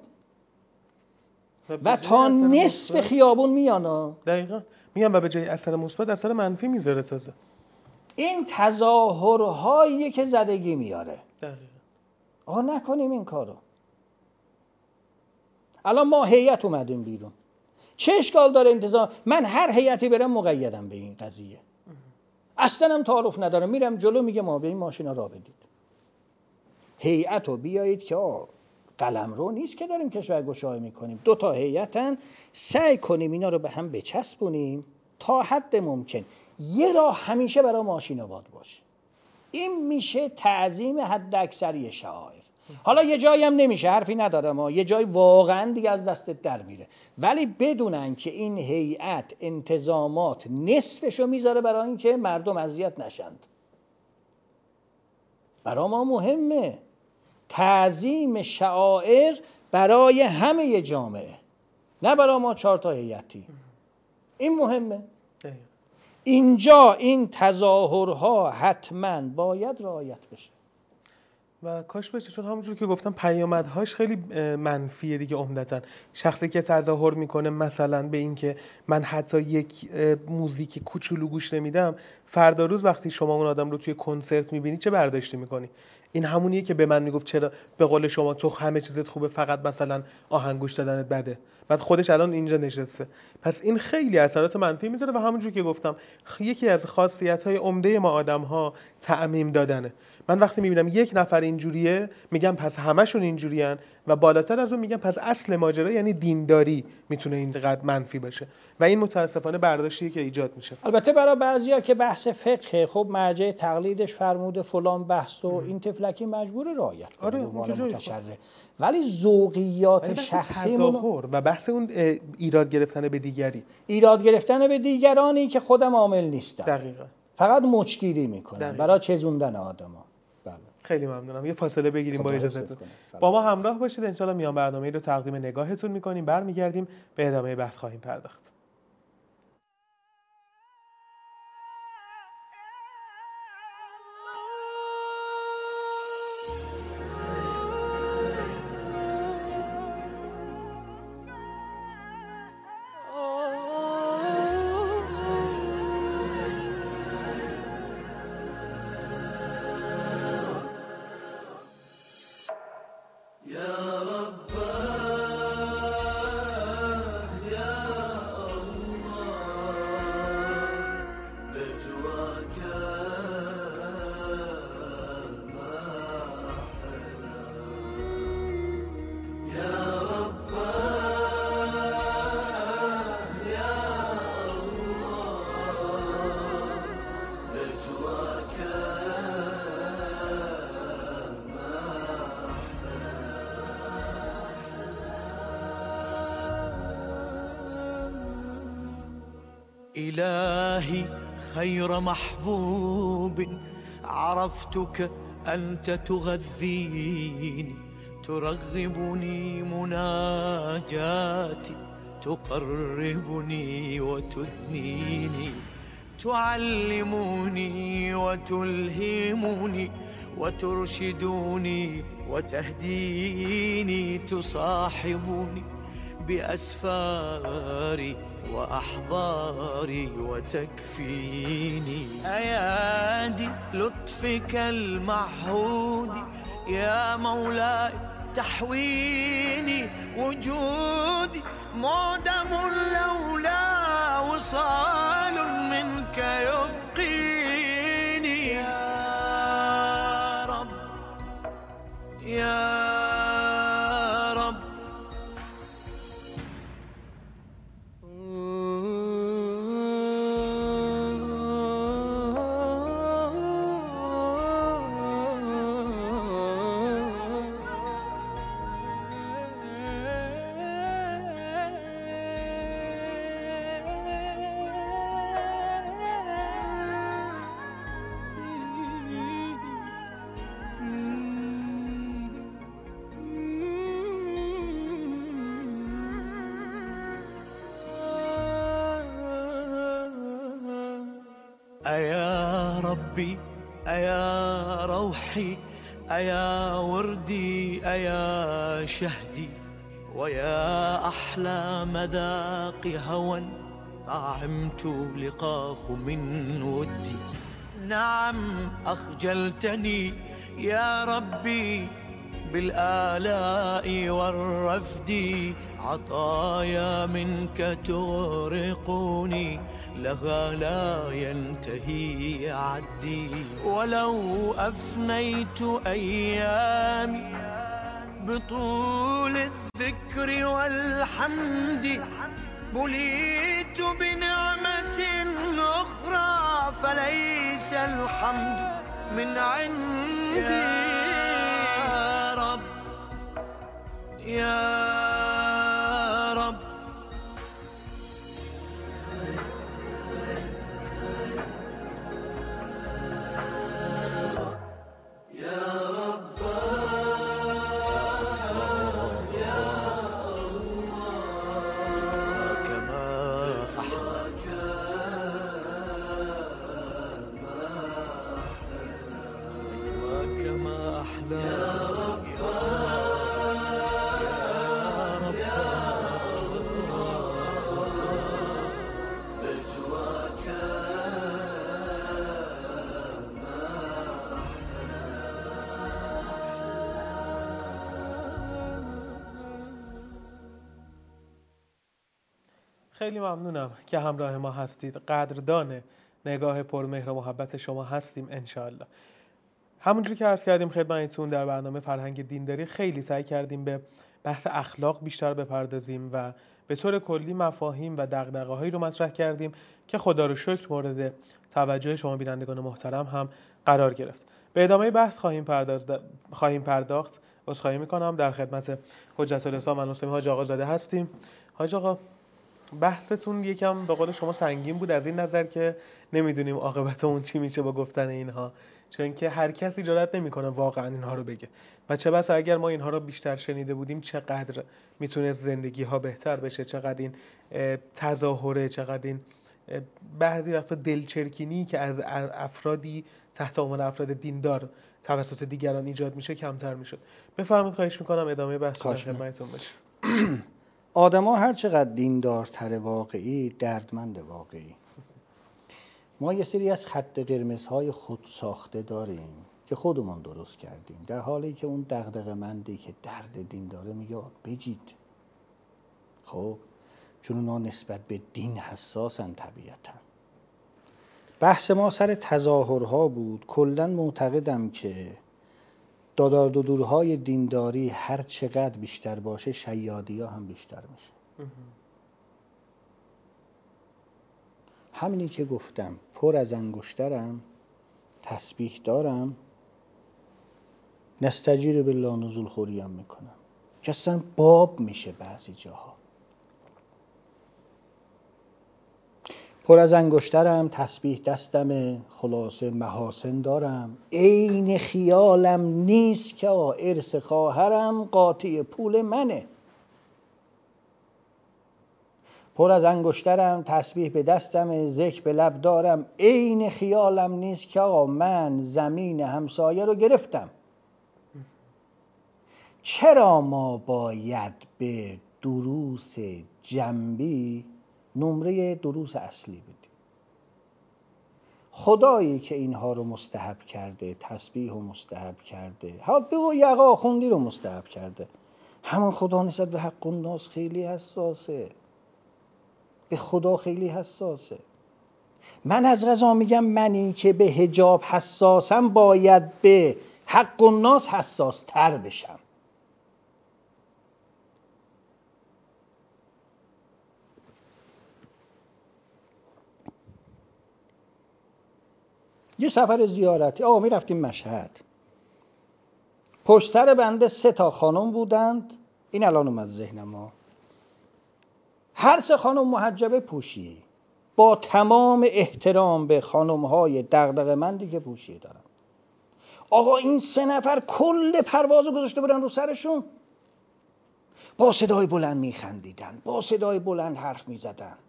و تا نصف خیابون میانا. دقیقاً میگم و به جای اثر مثبت اثر منفی میذاره. تازه این تظاهرهایی که زدگی میاره. دقیقاً. آقا نکنیم این کارو. الان ما هیئت اومدیم بیرون، چه اشکال داره انتظار؟ من هر هیئتی برم مقیدم به این قضیه، اصلا هم تعارف ندارم. میرم جلو میگه ما به این ماشینا را بدید. هیئتو بیایید که قلمرو نیست که داریم کشورگشایی میکنیم، دو تا هیئتن، سعی کنیم اینا رو به هم بچسبونیم تا حد ممکن. یه راه همیشه برای ماشینا باد باشه. این میشه تعظیم حد اکثری شعائر. حالا یه جایی هم نمیشه، حرفی ندارم، ما یه جایی واقعا دیگه از دستت در میره، ولی بدونن که این هیئت انتظامات نصفشو میذاره برای اینکه مردم اذیت نشند. برای ما مهمه تعظیم شعائر برای همه جامعه، نه برای ما چهار تا هیئتی. این مهمه. اینجا این تظاهرها حتما باید رعایت بشه و کاش بشه، چون همونجور که گفتم پیامدهاش خیلی منفیه دیگه. عمدتاً شخصی که تظاهر میکنه مثلا به این که من حتی یک موزیک کوچولو گوش نمیدم، فردا روز وقتی شما اون آدم رو توی کنسرت میبینی چه برداشتی میکنی؟ این همونیه که به من میگفت چرا به قول شما تو همه چیزت خوبه فقط مثلا آهنگ گوش دادنت بده، بعد خودش الان اینجا نشسته. پس این خیلی اثرات منفی میذاره و همونجوری که گفتم یکی از خاصیت‌های عمده ما آدم‌ها تعمیم دادنه. من وقتی میبینم یک نفر اینجوریه میگم پس همشون اینجورین و بالاتر از اون میگم پس اصل ماجرا یعنی دینداری میتونه اینقدر منفی باشه و این متاسفانه برداشتیه که ایجاد میشه. البته برای بعضیا که بحث فقه، خب مرجع تقلیدش فرموده فلان بحث و این تفلکی مجبور رعایت کنه. آره متشرع. ولی ذوقیات شخصی و بحث اون ایراد گرفتن به دیگری، ایراد گرفتن به دیگرانی که خودم عامل نیستم، دقیقاً فقط مچگیری میکنن برای چزوندن آدما. بله. خیلی ممنونم. یه فاصله بگیریم با اجازهتون. با ما همراه باشید، ان شاءالله میان برنامه‌ای رو تقدیم نگاهتون میکنیم، برمیگردیم به ادامه بحث خواهیم پرداخت. إلهي خير محبوب عرفتك أنت تغذيني، ترغبني مناجاتي، تقربني وتدنيني، تعلمني وتلهمني وترشدني وتهديني، تصاحبني بأسفاري وأحضاري وتكفيني. أيادي لطفك المعهود يا مولاي تحويني، وجودي معدم لولا وصال منك يبقيني. يا رب يا أيا ربي أيا روحي أيا وردي أيا شهدي، ويا أحلى مذاق هوى طعمت لقاه من ودي. نعم أخجلتني يا ربي بالآلاء والرفد، عطايا منك تغرقني لها لا ينتهي عدي. ولو أفنيت أيامي بطول الذكر والحمد، بليت بنعمة أخرى فليس الحمد من عندي. يا رب يا رب خیلی ممنونم که همراه ما هستید. قدردان نگاه پرمهر و محبت شما هستیم انشاءالله. همونجوری که عرض کردیم خدمتتون، در برنامه فرهنگ دینداری خیلی سعی کردیم به بحث اخلاق بیشتر بپردازیم و به طور کلی مفاهیم و دغدغه‌هایی رو مطرح کردیم که خدا رو شکر مورد توجه شما بینندگان محترم هم قرار گرفت. به ادامه بحث خواهیم پرداخت خواهیم پرداخت عذرخواهی می‌کنم. در خدمت حجت الاسلام المسلمین حاج آقا زاده هستیم. حاج آقا، بحثتون یکم به قول شما سنگین بود از این نظر که نمیدونیم عاقبت اون چی میشه با گفتن اینها، چون که هر کسی جرئت نمیکنه واقعا اینها رو بگه و چه بسا اگر ما اینها رو بیشتر شنیده بودیم چقدر میتونه زندگی ها بهتر بشه، چقدر این تظاهره، چقدر این بعضی وقتا دلچرکینی که از افرادی تحت عنوان افراد دیندار توسط دیگران ایجاد میشه کمتر میشد. بفرمایید، خواهش میکنم ادامه بحث در خدمتتون باشه. آدم ها هر چقدر دیندارتر واقعی، دردمند واقعی. ما یه سری از خط قرمزهای خود ساخته داریم که خودمون درست کردیم، در حالی که اون دغدغه‌مندی که درد دین داره میگه بجید. خب چون اونا نسبت به دین حساسن طبیعتا. بحث ما سر تظاهرها بود. کلاً معتقدم که دادار دودورهای دینداری هر چقدر بیشتر باشه شیادی ها هم بیشتر میشه. همینی که گفتم، پر از انگشترم، تسبیح دارم، نستجیر بالله نزول خوری هم میکنم که اصلا باب میشه بعضی جاها. پر از انگشترم، تسبیح دستم، خلاصه محاسن دارم، عین خیالم نیست که ارث خواهرم قاطی پول منه. پر از انگشترم، تسبیح به دستم، ذکر به لب دارم، عین خیالم نیست که آقا من زمین همسایه رو گرفتم. چرا ما باید به دروس جنبی نمره دروس اصلی بدیم؟ خدایی که اینها رو مستحب کرده، تسبیح رو مستحب کرده، حال بگو یقا خوندی رو مستحب کرده، همون خدا نسبت به حق الناس خیلی حساسه، به خدا خیلی حساسه. من از قضا میگم منی که به حجاب حساسم باید به حق الناس حساس تر بشم. یه سفر زیارتی آقا می رفتیم مشهد، پشت سر بنده سه تا خانم بودند، این الان اومد ذهنم ها، هر سه خانم محجبه پوشی، با تمام احترام به خانم های دغدغه‌مندی که پوشی دارن. آقا این سه نفر کل پروازو گذاشته بودن رو سرشون، با صدای بلند می خندیدن، با صدای بلند حرف می زدند.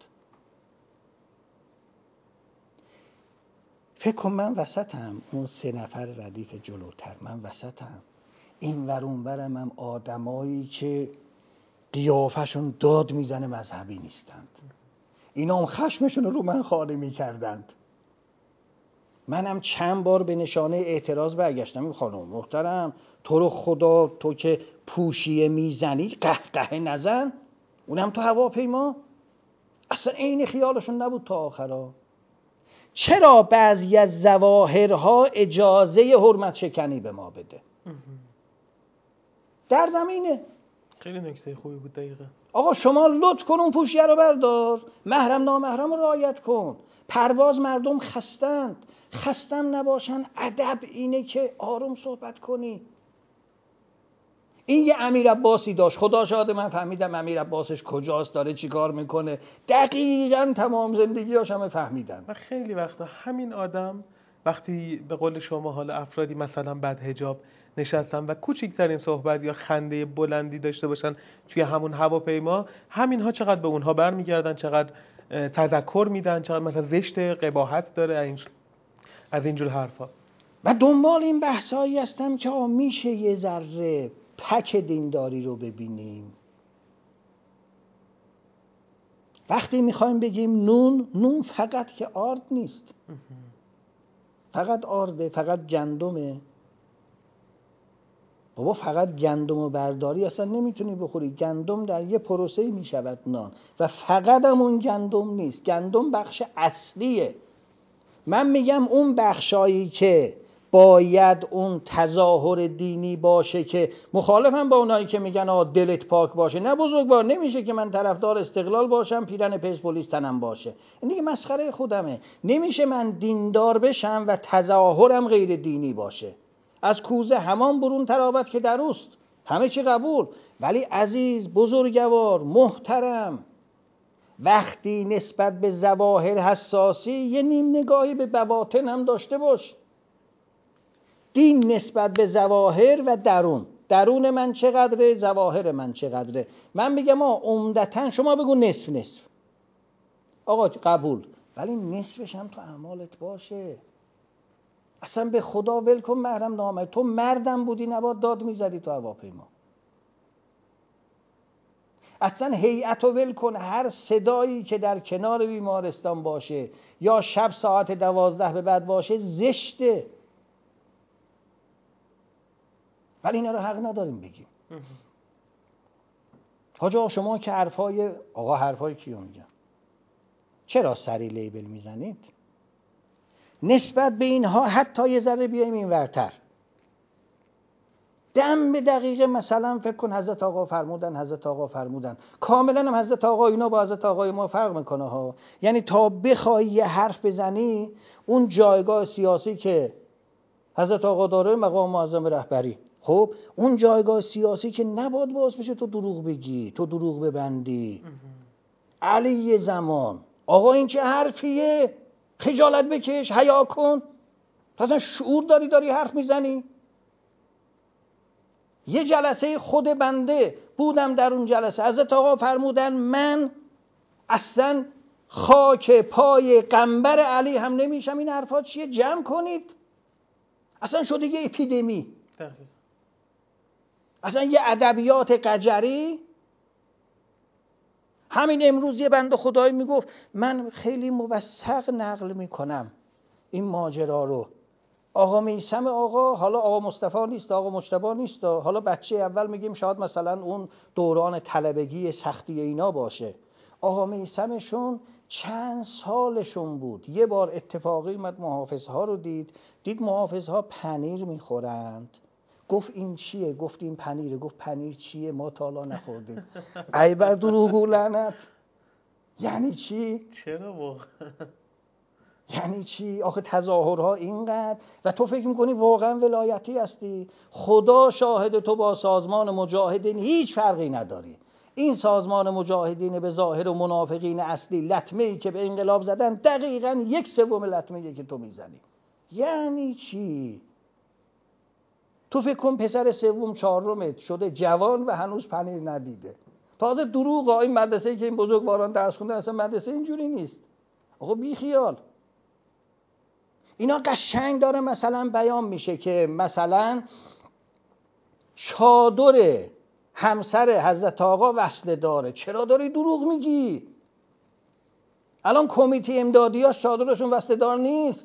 فکر کن من وسطم، اون سه نفر ردیف جلوتر من وسطم، این ور اون ورم هم آدمایی که قیافشون داد میزنه مذهبی نیستند، اینا هم خشمشون رو من خانه میکردند. منم چند بار به نشانه اعتراض برگشتم، این خانم محترم تو رو خدا تو که پوشیه میزنی قهقه نزن، اونم تو هواپیما. اصلا عین خیالشون نبود تا آخرا. چرا بعضی از ظواهرها اجازه حرمت شکنی به ما بده؟ دردم اینه. خیلی نکته خوبی بود. دقیقه آقا شما لطف کن اون پوشیه رو بردار، محرم نامحرم رو رعایت کن. پرواز مردم خستند، خستم نباشن. ادب اینه که آروم صحبت کنی. این یه امیر عباسی داشت، خدا شاهد من فهمیدم امیر عباسش کجاست، داره چیکار میکنه، دقیقاً تمام زندگیاش هم فهمیدم. و خیلی وقتا همین آدم وقتی به قول شما حالا افرادی مثلا بد حجاب نشستن و کوچکترین صحبت یا خنده بلندی داشته باشن توی همون هواپیما، همینها چقدر به اونها برمیگردن، چقدر تذکر میدن، چقدر مثلا زشت، قباحت داره از اینجور حرفا. و دنبال این بحثایی هستم که میشه یه ذره پک دینداری رو ببینیم. وقتی میخوایم بگیم نون، نون فقط که آرد نیست، فقط آرده، فقط گندمه. بابا فقط گندم و برداری اصلا نمیتونی بخوری. گندم در یه پروسه‌ای میشود نان و فقط هم اون گندم نیست، گندم بخش اصلیه. من میگم اون بخشایی که باید اون تظاهر دینی باشه، که مخالفم با اونایی که میگن آ دلت پاک باشه. نه بزرگوار، نمیشه که من طرفدار استقلال باشم پیرن پرسپولیس تنم باشه، این دیگه مسخره خودمه. نمیشه من دیندار بشم و تظاهرم غیر دینی باشه. از کوزه همان برون تراوت که در اوست، همه چی قبول. ولی عزیز، بزرگوار، محترم، وقتی نسبت به ظواهر حساسی، یه نیم نگاهی به بواطن هم داشته باش. دین نسبت به ظواهر و درون، درون من چقدره، ظواهر من چقدره. من میگم آه عمدتاً شما بگو نصف نصف، آقا قبول، ولی نصفش هم تو اعمالت باشه. اصلا به خدا ول کن محرم نامه. تو مردم بودی نباید داد میزدی تو هواپیما. اصلا هیئت رو ول کن، هر صدایی که در کنار بیمارستان باشه یا شب ساعت دوازده به بعد باشه زشته، ولی اینا رو حق نداریم بگیم. حاجا شما که حرفای آقا حرفای کیو میگم؟ چرا سری لیبل میزنید؟ نسبت به اینها حتی یه ذره بیایم این ورتر. دم به دقیقه مثلا فکر کن حضرت آقا فرمودن، حضرت آقا فرمودن. کاملا هم حضرت آقا اینا با حضرت آقای ما فرق میکنه ها. یعنی تا بخوای یه حرف بزنی، اون جایگاه سیاسی که حضرت آقا داره، مقام معظم رهبری، خب اون جایگاه سیاسی که نباید باز بشه تو دروغ بگی، تو دروغ ببندی. علی زمان آقا این چه حرفیه؟ خجالت بکش، حیا کن. تو اصلا شعور داری داری حرف میزنی؟ یه جلسه خود بنده بودم، در اون جلسه حضرت آقا فرمودن من اصلا خاک پای قنبر علی هم نمیشم. این حرفا چیه؟ جمع کنید. اصلا شده یه اپیدمی، اصلا یه ادبیات قجری. همین امروز یه بنده خدایی میگفت من خیلی موثق نقل میکنم این ماجرا رو. آقا میثم آقا، حالا آقا مصطفی نیست، آقا مجتبی نیست، حالا بچه اول میگیم شاید مثلا اون دوران طلبگی سختی اینا باشه. آقا میثمشون چند سالشون بود، یه بار اتفاقی اومد محافظها رو دید، دید محافظها پنیر میخورند. گفت این چیه؟ گفت این پنیره. گفت پنیر چیه؟ ما تا حالا نخوردیم. ای بر دروغگو لعنت. یعنی چی؟ چرا واقعا؟ یعنی چی؟ آخه تظاهرها اینقدر و تو فکر میکنی واقعا ولایتی هستی؟ خدا شاهد، تو با سازمان مجاهدین هیچ فرقی نداری. این سازمان مجاهدین به ظاهر و منافقین اصلی لطمه‌ای که به انقلاب زدن دقیقاً یک سوم لطمه‌ای که تو میزنی. یعنی چی؟ تو فکر کن پسر سوم چهارمت شده جوان و هنوز پنیر ندیده. تازه دروغ. این مدرسه‌ای که این بزرگواران درس خوندن اصلا مدرسه اینجوری نیست. آقا بی خیال. اینا قشنگ داره مثلا بیان میشه که مثلا چادر همسر حضرت آقا وصله داره. چرا داری دروغ میگی؟ الان کمیته امدادی ها چادرشون وصله دار نیست.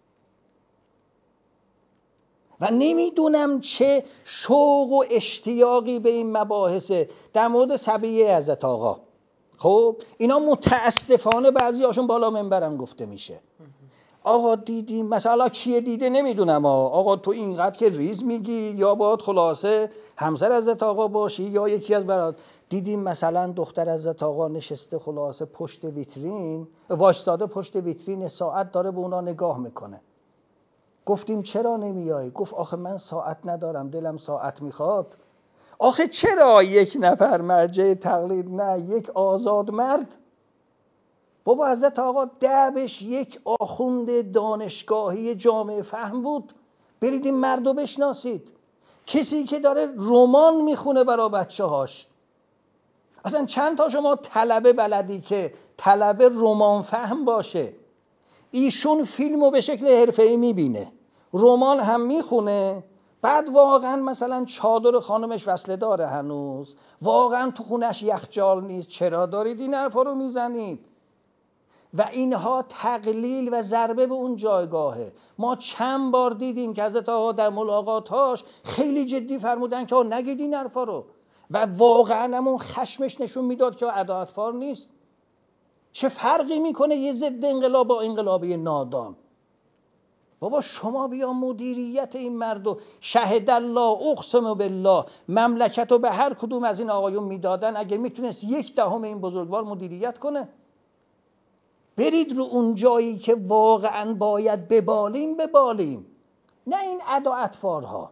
و نمیدونم چه شوق و اشتیاقی به این مباحثه. در مورد صبیه حضرت آقا، خب اینا متاسفانه بعضی هاشون بالا منبرم گفته میشه. آقا دیدیم مثلا کیه دیده نمیدونم. آقا تو اینقدر که ریز میگی، یا باید خلاصه همسر حضرت آقا باشی یا یکی از برات. دیدیم مثلا دختر حضرت آقا نشسته خلاصه پشت ویترین، وایستاده پشت ویترین، ساعت داره به اونا نگاه میکنه. گفتیم چرا نمیای؟ گفت آخه من ساعت ندارم، دلم ساعت میخواد. آخه چرا یک نفر مرجع تقلید نه یک آزاد مرد؟ بابا حضرت آقا دعبش یک آخوند دانشگاهی جامعه فهم بود. برید این مردو بشناسید. کسی که داره رمان میخونه برای بچه هاش. اصلا چند تا شما طلبه بلدی که طلبه رمان فهم باشه؟ ایشون فیلمو به شکل حرفه‌ای میبینه، رمان هم میخونه، بعد واقعا مثلا چادر خانمش وصله داره هنوز، واقعا تو خونش یخچال نیست. چرا دارید این حرفا رو میزنید؟ و اینها تقلیل و ضربه به اون جایگاهه. ما چند بار دیدیم که حضرت آقا در ملاقاتاش خیلی جدی فرمودن که نگید این حرفا رو، و واقعا همون خشمش نشون میداد که عدالتفار نیست. چه فرقی میکنه یه ضد انقلاب با انقلابی نادان؟ بابا شما بیا مدیریت این مرد و شهد الله اقسم بالله مملکت رو به هر کدوم از این آقایون میدادن، اگه میتونست یک دهم این بزرگوار مدیریت کنه. برید رو اون جایی که واقعا باید ببالیم ببالیم، نه این ادا اطفارها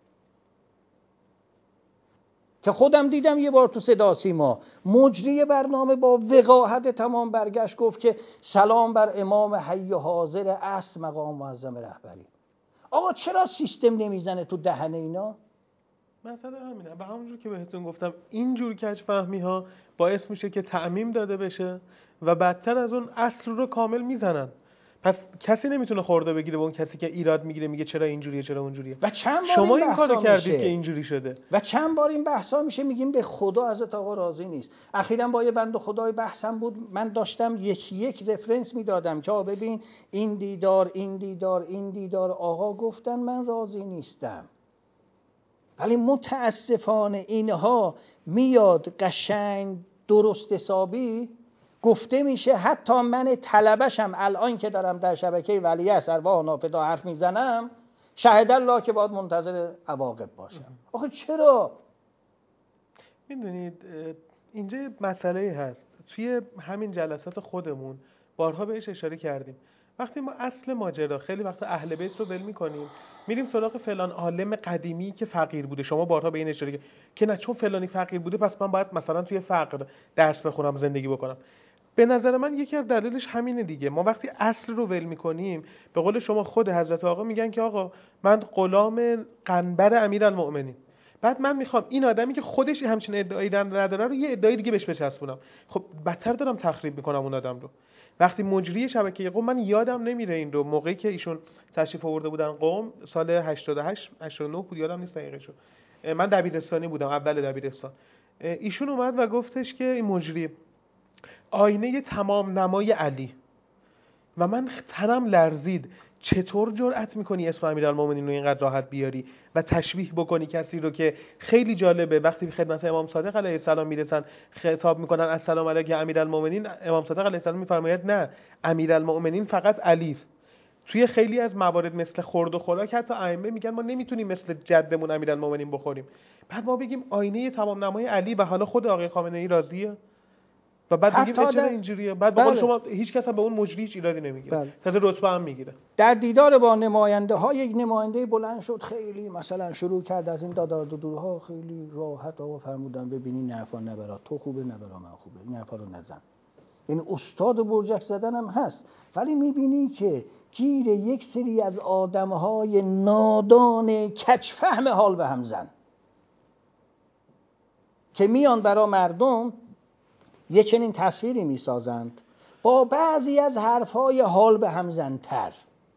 که خودم دیدم یه بار تو صدا سیما مجری برنامه با وقاحت تمام برگشت گفت که سلام بر امام حی حاضر اصل مقام معظم رهبری. آقا چرا سیستم نمیزنه تو دهن اینا؟ مثلا همینه، به همونجور که بهتون گفتم اینجور کج فهمی ها باعث میشه که تعمیم داده بشه و بدتر از اون اصل رو کامل میزنن. پس کسی نمیتونه خورده بگیره به اون کسی که ایراد میگیره میگه چرا اینجوریه چرا اونجوریه. و چند بار شما این, این کارو کردید میشه. که اینجوری شده. و چند بار این بحثا میشه میگیم به خدا حضرت آقا راضی نیست. اخیراً با یه بنده خدای بحثم بود، من داشتم یک یک رفرنس میدادم که ببین این دیدار این دیدار این دیدار، آقا گفتن من راضی نیستم. ولی متاسفانه اینها میاد قشنگ درست حسابی گفته میشه. حتی من طلبشم الان که دارم در شبکه ولیعصر ارواح نافدا حرف میزنم، شهد الله که باید منتظر عواقب باشم. آخه چرا؟ میدونید اینجا مسئله هست، توی همین جلسات خودمون بارها بهش اشاره کردیم. وقتی ما اصل ماجرا خیلی وقتا اهل بیت رو ول می‌کنیم، میریم سراغ فلان عالم قدیمی که فقیر بوده. شما بارها به این اشاره کردید که نه چون فلانی فقیر بوده پس من باید مثلا توی فقر درس بخونم زندگی بکنم. به نظر من یکی از دلایلش همینه دیگه. ما وقتی اصل رو ول می‌کنیم، به قول شما خود حضرت آقا میگن که آقا من غلام قنبر امیرالمؤمنین، بعد من میخوام این آدمی که خودش همچین ادعایی نداره رو یه ادعای دیگه بهش بچسبونم. خب بدتر دارم تخریب میکنم اون آدم رو. وقتی مجری شبکه قم، من یادم نمیره این رو، موقعی که ایشون تشریف آورده بودن قم سال هشتاد و هشت هشتاد و نه بود، یادم نیست دقیقش رو، من دبیرستانی بودم، اول دبیرستان. ایشون اومد و گفتش که این مجری آینه تمام نمای علی، و من تنم لرزید. چطور جرأت میکنی اسم امیرالمومنین رو اینقدر راحت بیاری و تشبیه بکنی کسی رو که خیلی جالبه وقتی به خدمت امام صادق علیه السلام میرسن خطاب میکنن السلام علیک امیرالمومنین، امام صادق علیه السلام میفرماید نه، امیرالمومنین فقط علی است. توی خیلی از موارد مثل خورد و خوراک حتی ائمه میگن ما نمیتونیم مثل جدمون امیرالمومنین بخوریم، بعد ما بگیم آینه تمام نمای علی و حالا خود آقای خامنه ای راضیه و بعد میگیم چرا اینجوریه؟ بعد به قول شما هیچ کس هم به اون مجری هیچ ایرادی نمیگیره، تازه رتبه هم میگیره. در دیدار با نماینده ها یک نماینده بلند شد خیلی مثلا شروع کرد از این دادار دودورها خیلی راحت آقا فرمودن ببینین این حرفا نبرا تو خوبه نبرا من خوبه، این حرفا رو نزن. این استاد برجک زدن هم هست، ولی میبینی که گیر یک سری از آدمهای نادان کچفهم حال به هم زن که میان برا مردم یه چنین تصویری میسازند با بعضی از حرفهای حال به هم زنتر.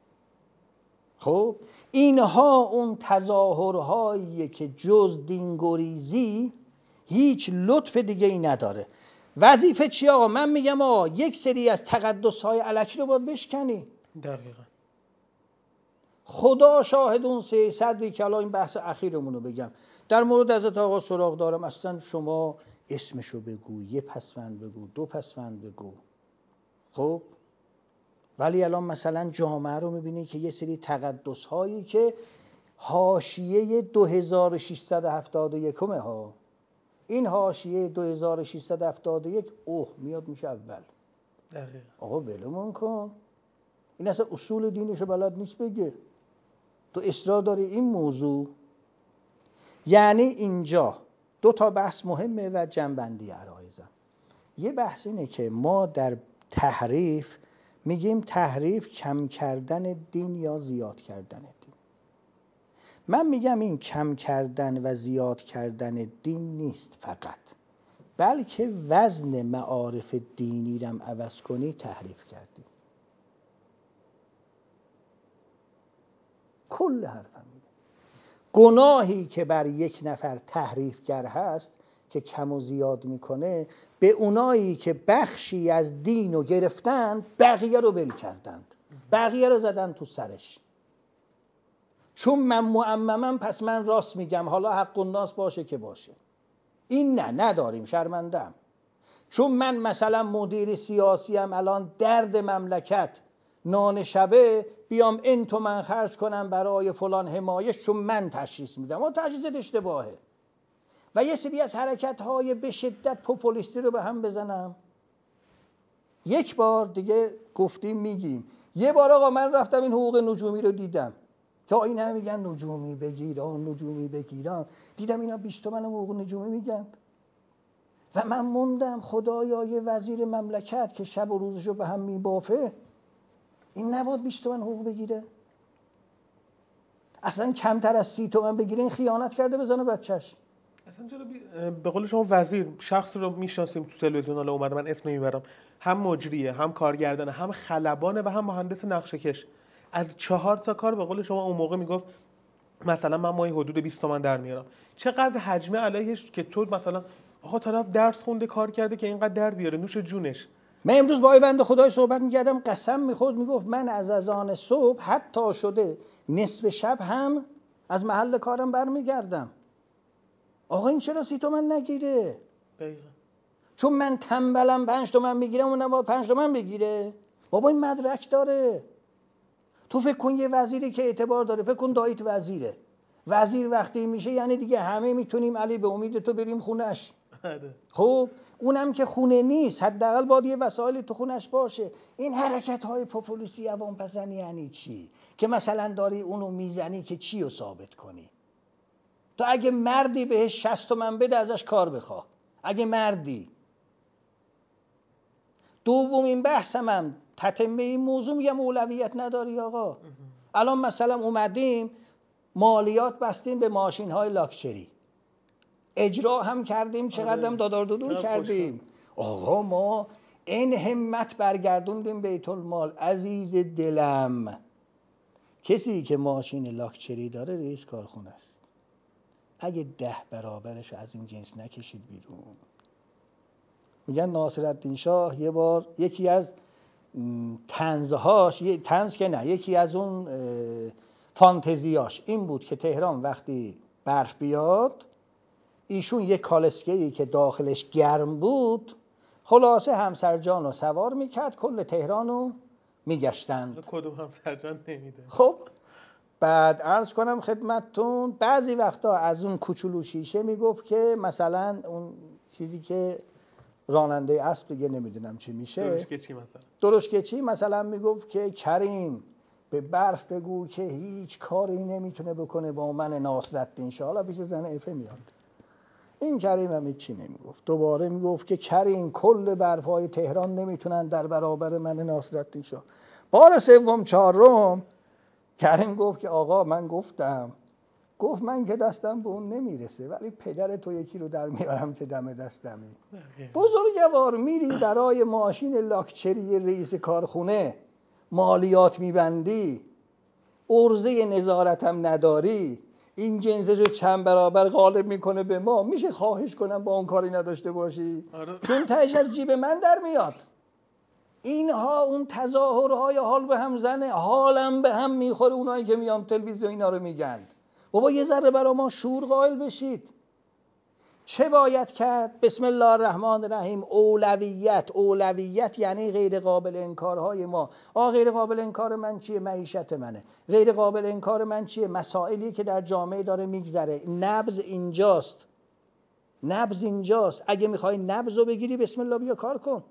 خب اینها اون تظاهرهایی که جز دینگریزی هیچ لطف دیگه ای نداره. وظیفه چی آقا؟ من میگم آقا یک سری از تقدس‌های الکی رو باید بشکنی. دقیقاً. خدا شاهد اون سه صدری که الان این بحث اخیرمون رو بگم در مورد حضرت آقا سراغ دارم، اصلا شما اسمشو بگو، یه پسوند بگو، دو پسوند بگو، خب ولی الان مثلا جامعه رو میبینی که یه سری تقدس هایی که حاشیه دو هزار و ششصد و هفتاد و یک ها، این حاشیه دو هزار و ششصد و هفتاد و یک اوه میاد میشه اول. دقیقاً. آقا ولمون کن، این اصلا اصول دینشو بلد نیست بگه. تو اصرار داری این موضوع. یعنی اینجا دو تا بحث مهمه و جنبندی عرایزم. یه بحث اینه که ما در تحریف میگیم تحریف کم کردن دین یا زیاد کردن دین. من میگم این کم کردن و زیاد کردن دین نیست فقط، بلکه وزن معارف دینی رم عوض کنی تحریف کردی. کل حرفم میگه گناهی که بر یک نفر تحریفگر هست که کم و زیاد میکنه، به اونایی که بخشی از دین رو گرفتن بقیه رو بری کردند، بقیه رو زدن تو سرش. چون من معممم پس من راست میگم، حالا حق الناس باشه که باشه. این نه نداریم، شرمندم. چون من مثلا مدیر سیاسیم، الان درد مملکت نان شبه، بیام این تومن خرج کنم برای فلان حمایش، چون من تشخیص میدم. اون تشخیص اشتباهه. و یه سری از حرکت‌های به شدت پوپولیستی رو به هم بزنم. یک بار دیگه گفتیم میگیم، یه بار آقا من رفتم این حقوق نجومی رو دیدم، تا این هم میگن نجومی بگیران نجومی بگیران، دیدم اینا بیست تومن حقوق نجومی میگن و من موندم خدایا یه وزیر مملکت که شب و روزشو به هم میبافه این نباید بیست تومن حقوق بگیره؟ اصلا کمتر از سی تومن بگیره این خیانت کرده بزنه بچهش. اصلا چرا به قول شما وزیر شخص رو میشناسیم تو تلویزیون، حالا اومده من اسم نمیبرم، هم مجریه، هم کارگردانه، هم خلبانه و هم مهندس نقشه کش. از چهار تا کار به قول شما اون موقع میگفت مثلا من ماهی حدود بیست تومن در میارم. چقدر حجمه علیهش که تو مثلا آقا طرف درس خونده کار کرده که اینقدر در بیاره، نوش جونش. من امروز با بنده خدای صحبت می‌کردم، قسم می‌خورد میگفت من از اذان صبح حتی شده نصف شب هم از محل کارم برمیگردم. آقا این چرا سی تومن نگیره؟ دقیقاً. چون من تنبلم پنج تومن بگیرم اون نباید پنج تومن بگیره؟ بابا این مدرک داره. تو فکر کن یه وزیری که اعتبار داره، فکر کن داییت وزیره، وزیر وقتی میشه یعنی دیگه همه میتونیم علی به امید تو بریم خونش. خب اونم که خونه نیست، حداقل باید یه وسایلی تو خونش باشه. این حرکت های پوپولیستی عوام پسندی یعنی چی؟ که مثلا داری اونو میزنی که چی رو ثابت کنی؟ تو اگه مردی بهش شصت تومن بده ازش کار بخواه، اگه مردی. دومین بحثم هم تتمه این موضوع، میگم اولویت نداری آقا. الان مثلا اومدیم مالیات بستیم به ماشین های لاکچری، اجرا هم کردیم، چقدر هم دادار دودور کردیم. آقا ما این همت برگردوندیم بیت المال. عزیز دلم، کسی که ماشین لاکچری داره رئیس کارخونه است. اگه ده برابرش از این جنس نکشید بیرون. میگن ناصرالدین شاه یه بار یکی از طنزهاش، طنز که نه، یکی از اون فانتزیاش این بود که تهران وقتی برف بیاد ایشون یک کالسکه‌ای که داخلش گرم بود، خلاصه همسرجان رو سوار میکرد کل تهران رو میگشتند. کدوم همسرجان نمیده. خب بعد عرض کنم خدمتتون بعضی وقتا از اون کوچولو شیشه میگفت که مثلا اون چیزی که راننده اسب دیگه نمیدونم چی میشه، درشکه چی مثلا درشکه چی مثلا میگفت که کریم به برف بگو که هیچ کاری نمیتونه بکنه با من ناصرالدین شاه. حالا پیش زن افه میاد. این کریم هم چی نمیگفت. دوباره میگفت که کریم کل برفای تهران نمیتونن در برابر من ناصرالدین شاه. بار سوم چهارم کریم گفت که آقا من گفتم، گفت من که دستم به اون نمیرسه ولی پدر تو یکی رو در میارم که دم دستمی. بزرگوار میری برای ماشین لاکچری رئیس کارخونه مالیات میبندی، عرضه نظارتم نداری، این جنسش رو چند برابر غالب میکنه به ما. میشه خواهش کنم با اون کاری نداشته باشی؟ آره. چون تهش از جیب من در میاد. اینها اون تظاهرهای حال به هم زنه، حالم به هم میخوره اونایی که میان تلویزیون اینا رو میگن. بابا یه ذره برا ما شور قائل بشید. چه باید کرد؟ بسم الله الرحمن الرحیم. اولویت. اولویت یعنی غیر قابل انکارهای ما. آ غیر قابل انکار من چیه؟ معیشت منه. غیر قابل انکار من چیه؟ مسائلی که در جامعه داره میگذره. نبض اینجاست. نبض اینجاست. اگه میخوای نبض رو بگیری بسم الله بیا کار کن.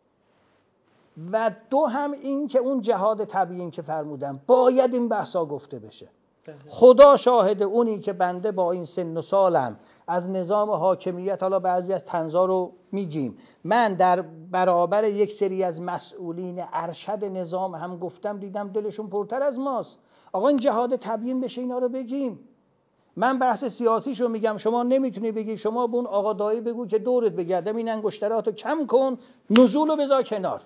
و دو هم این که اون جهاد تبیین که فرمودم باید این بحثا گفته بشه. خدا شاهد، اونی که بنده با این سن و سالم از نظام حاکمیت، حالا بعضی از طنزا رو میگیم، من در برابر یک سری از مسئولین ارشد نظام هم گفتم، دیدم دلشون پرتر از ماست. آقا این جهاد تبیین بشه اینا رو بگیم. من بحث سیاسیشو میگم، شما نمیتونی بگی، شما به اون آقا دایی بگو که دورت بگردم این انگشتراتو کم کن، نزولو بذار کنار.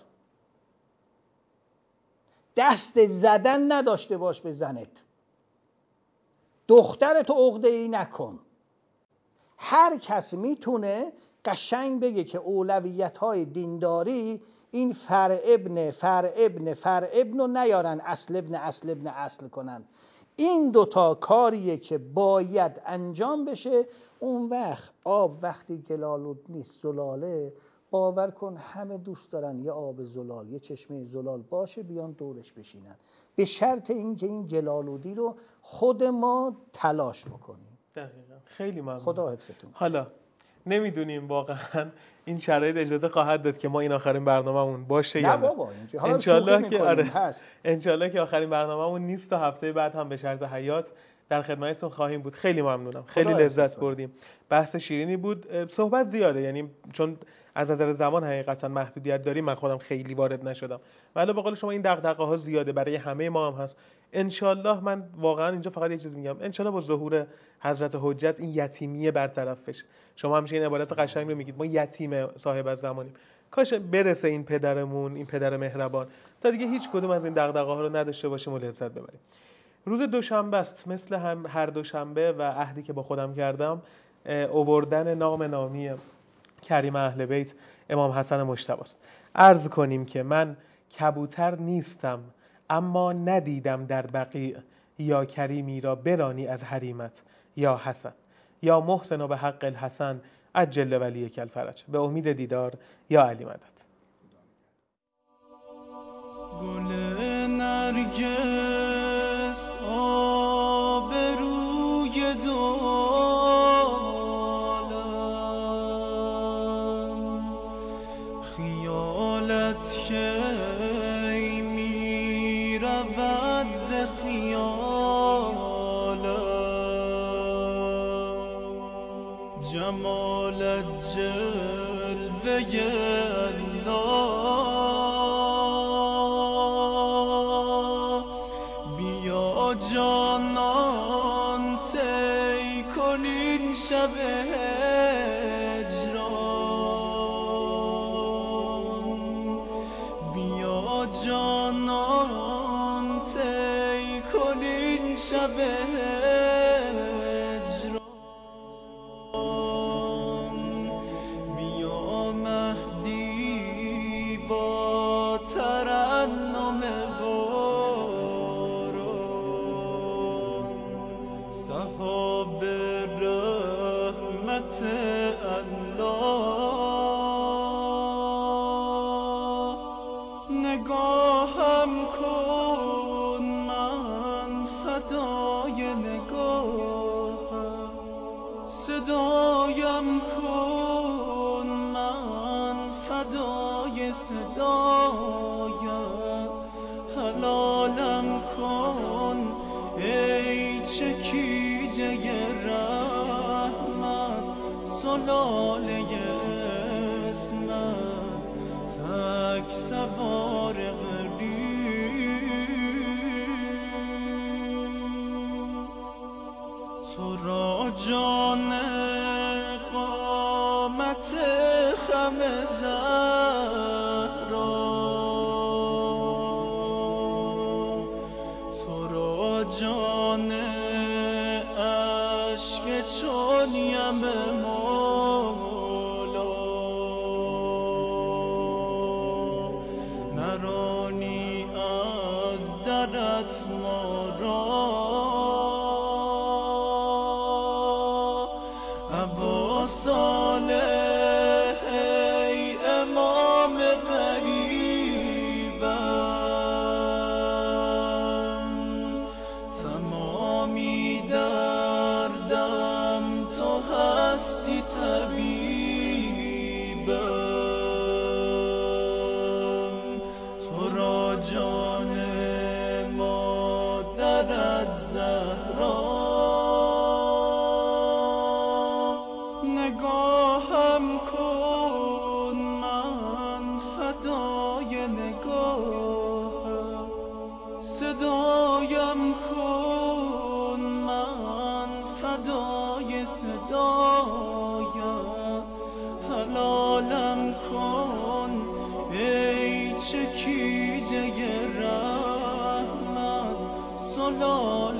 دست زدن نداشته باش به زنت. دخترتو عقده‌ای نکن. هر کس میتونه قشنگ بگه که اولویت های دینداری این فر ابن فر ابن فر ابن رو نیارن اصل ابن اصل ابن اصل کنن. این دوتا کاریه که باید انجام بشه. اون وقت آب وقتی گلالود نیست زلاله، باور کن همه دوست دارن یه آب زلال، یه چشمه زلال باشه بیان دورش بشینن، به شرط اینکه این گلالودی رو خود ما تلاش بکنیم. دقیقاً. خیلی ممنون. خدا حفظتون. حالا نمیدونیم واقعا این شرایط اجازه خواهد داد که ما این آخرین برنامه‌مون باشه یا نه. بابا ان شاءالله که آره ان شاءالله که آخرین برنامه‌مون نیست تا هفته بعد هم به شرط حیات در خدمتتون خواهیم بود. خیلی ممنونم. خیلی لذت بردیم. بحث شیرینی بود. صحبت زیاده، یعنی چون از نظر زمان حقیقتا محدودیت داریم من خودم خیلی وارد نشدم. ولی به قول شما این دغدغه‌ها زیاده، برای همه ما هم هست. ان شاءالله من واقعا اینجا فقط یه چیز میگم، ان شاءالله با ظهور حضرت حجت این یتیمیه برطرف بشه. شما همیشه این عبارت قشنگ رو میگید، ما یتیم صاحب الزمانیم. کاش برسه این پدرمون، این پدر مهربان، تا دیگه هیچ کدوم از این دغدغه‌ها رو نداشته باشیم و لذت ببریم. روز دوشنبه است، مثل هم هر دوشنبه و عهدی که با خودم کردم، آوردن نام نامی کریم اهل بیت امام حسن مجتبی است. عرض کنیم که من کبوتر نیستم اما ندیدم در بقیع یا کریمی را برانی از حریمت یا حسن یا محسن و به حق الحسن عجل ولی کل فرج. به امید دیدار یا علی مدد. گل نرگس آبروی دالم خیالت که می رود ز خیالم جمالت جلوه جانان تی کنین شب هجران بیا جانان تی کنین شب هجران بیا مهدی با ترنم صحاب رحمت الله نگاهم کن من فدای نگاهم صدایم کن من فدای صدایم حلالم کن ای چکیده رحمت سلاله اسمت تک سوار غریب تو را جان قامت خم زهرا تو را جان عشق چون یم مولا نرانی از درت ما را ابا صالح ای امام غریبم تمامی دردم تو هستی طبیبم تو را جان مادرت زهرا نگاهم کن من فدای نگاهم صدایم کن من فدای صدایم حلالم کن ای چکیده رحمت سلال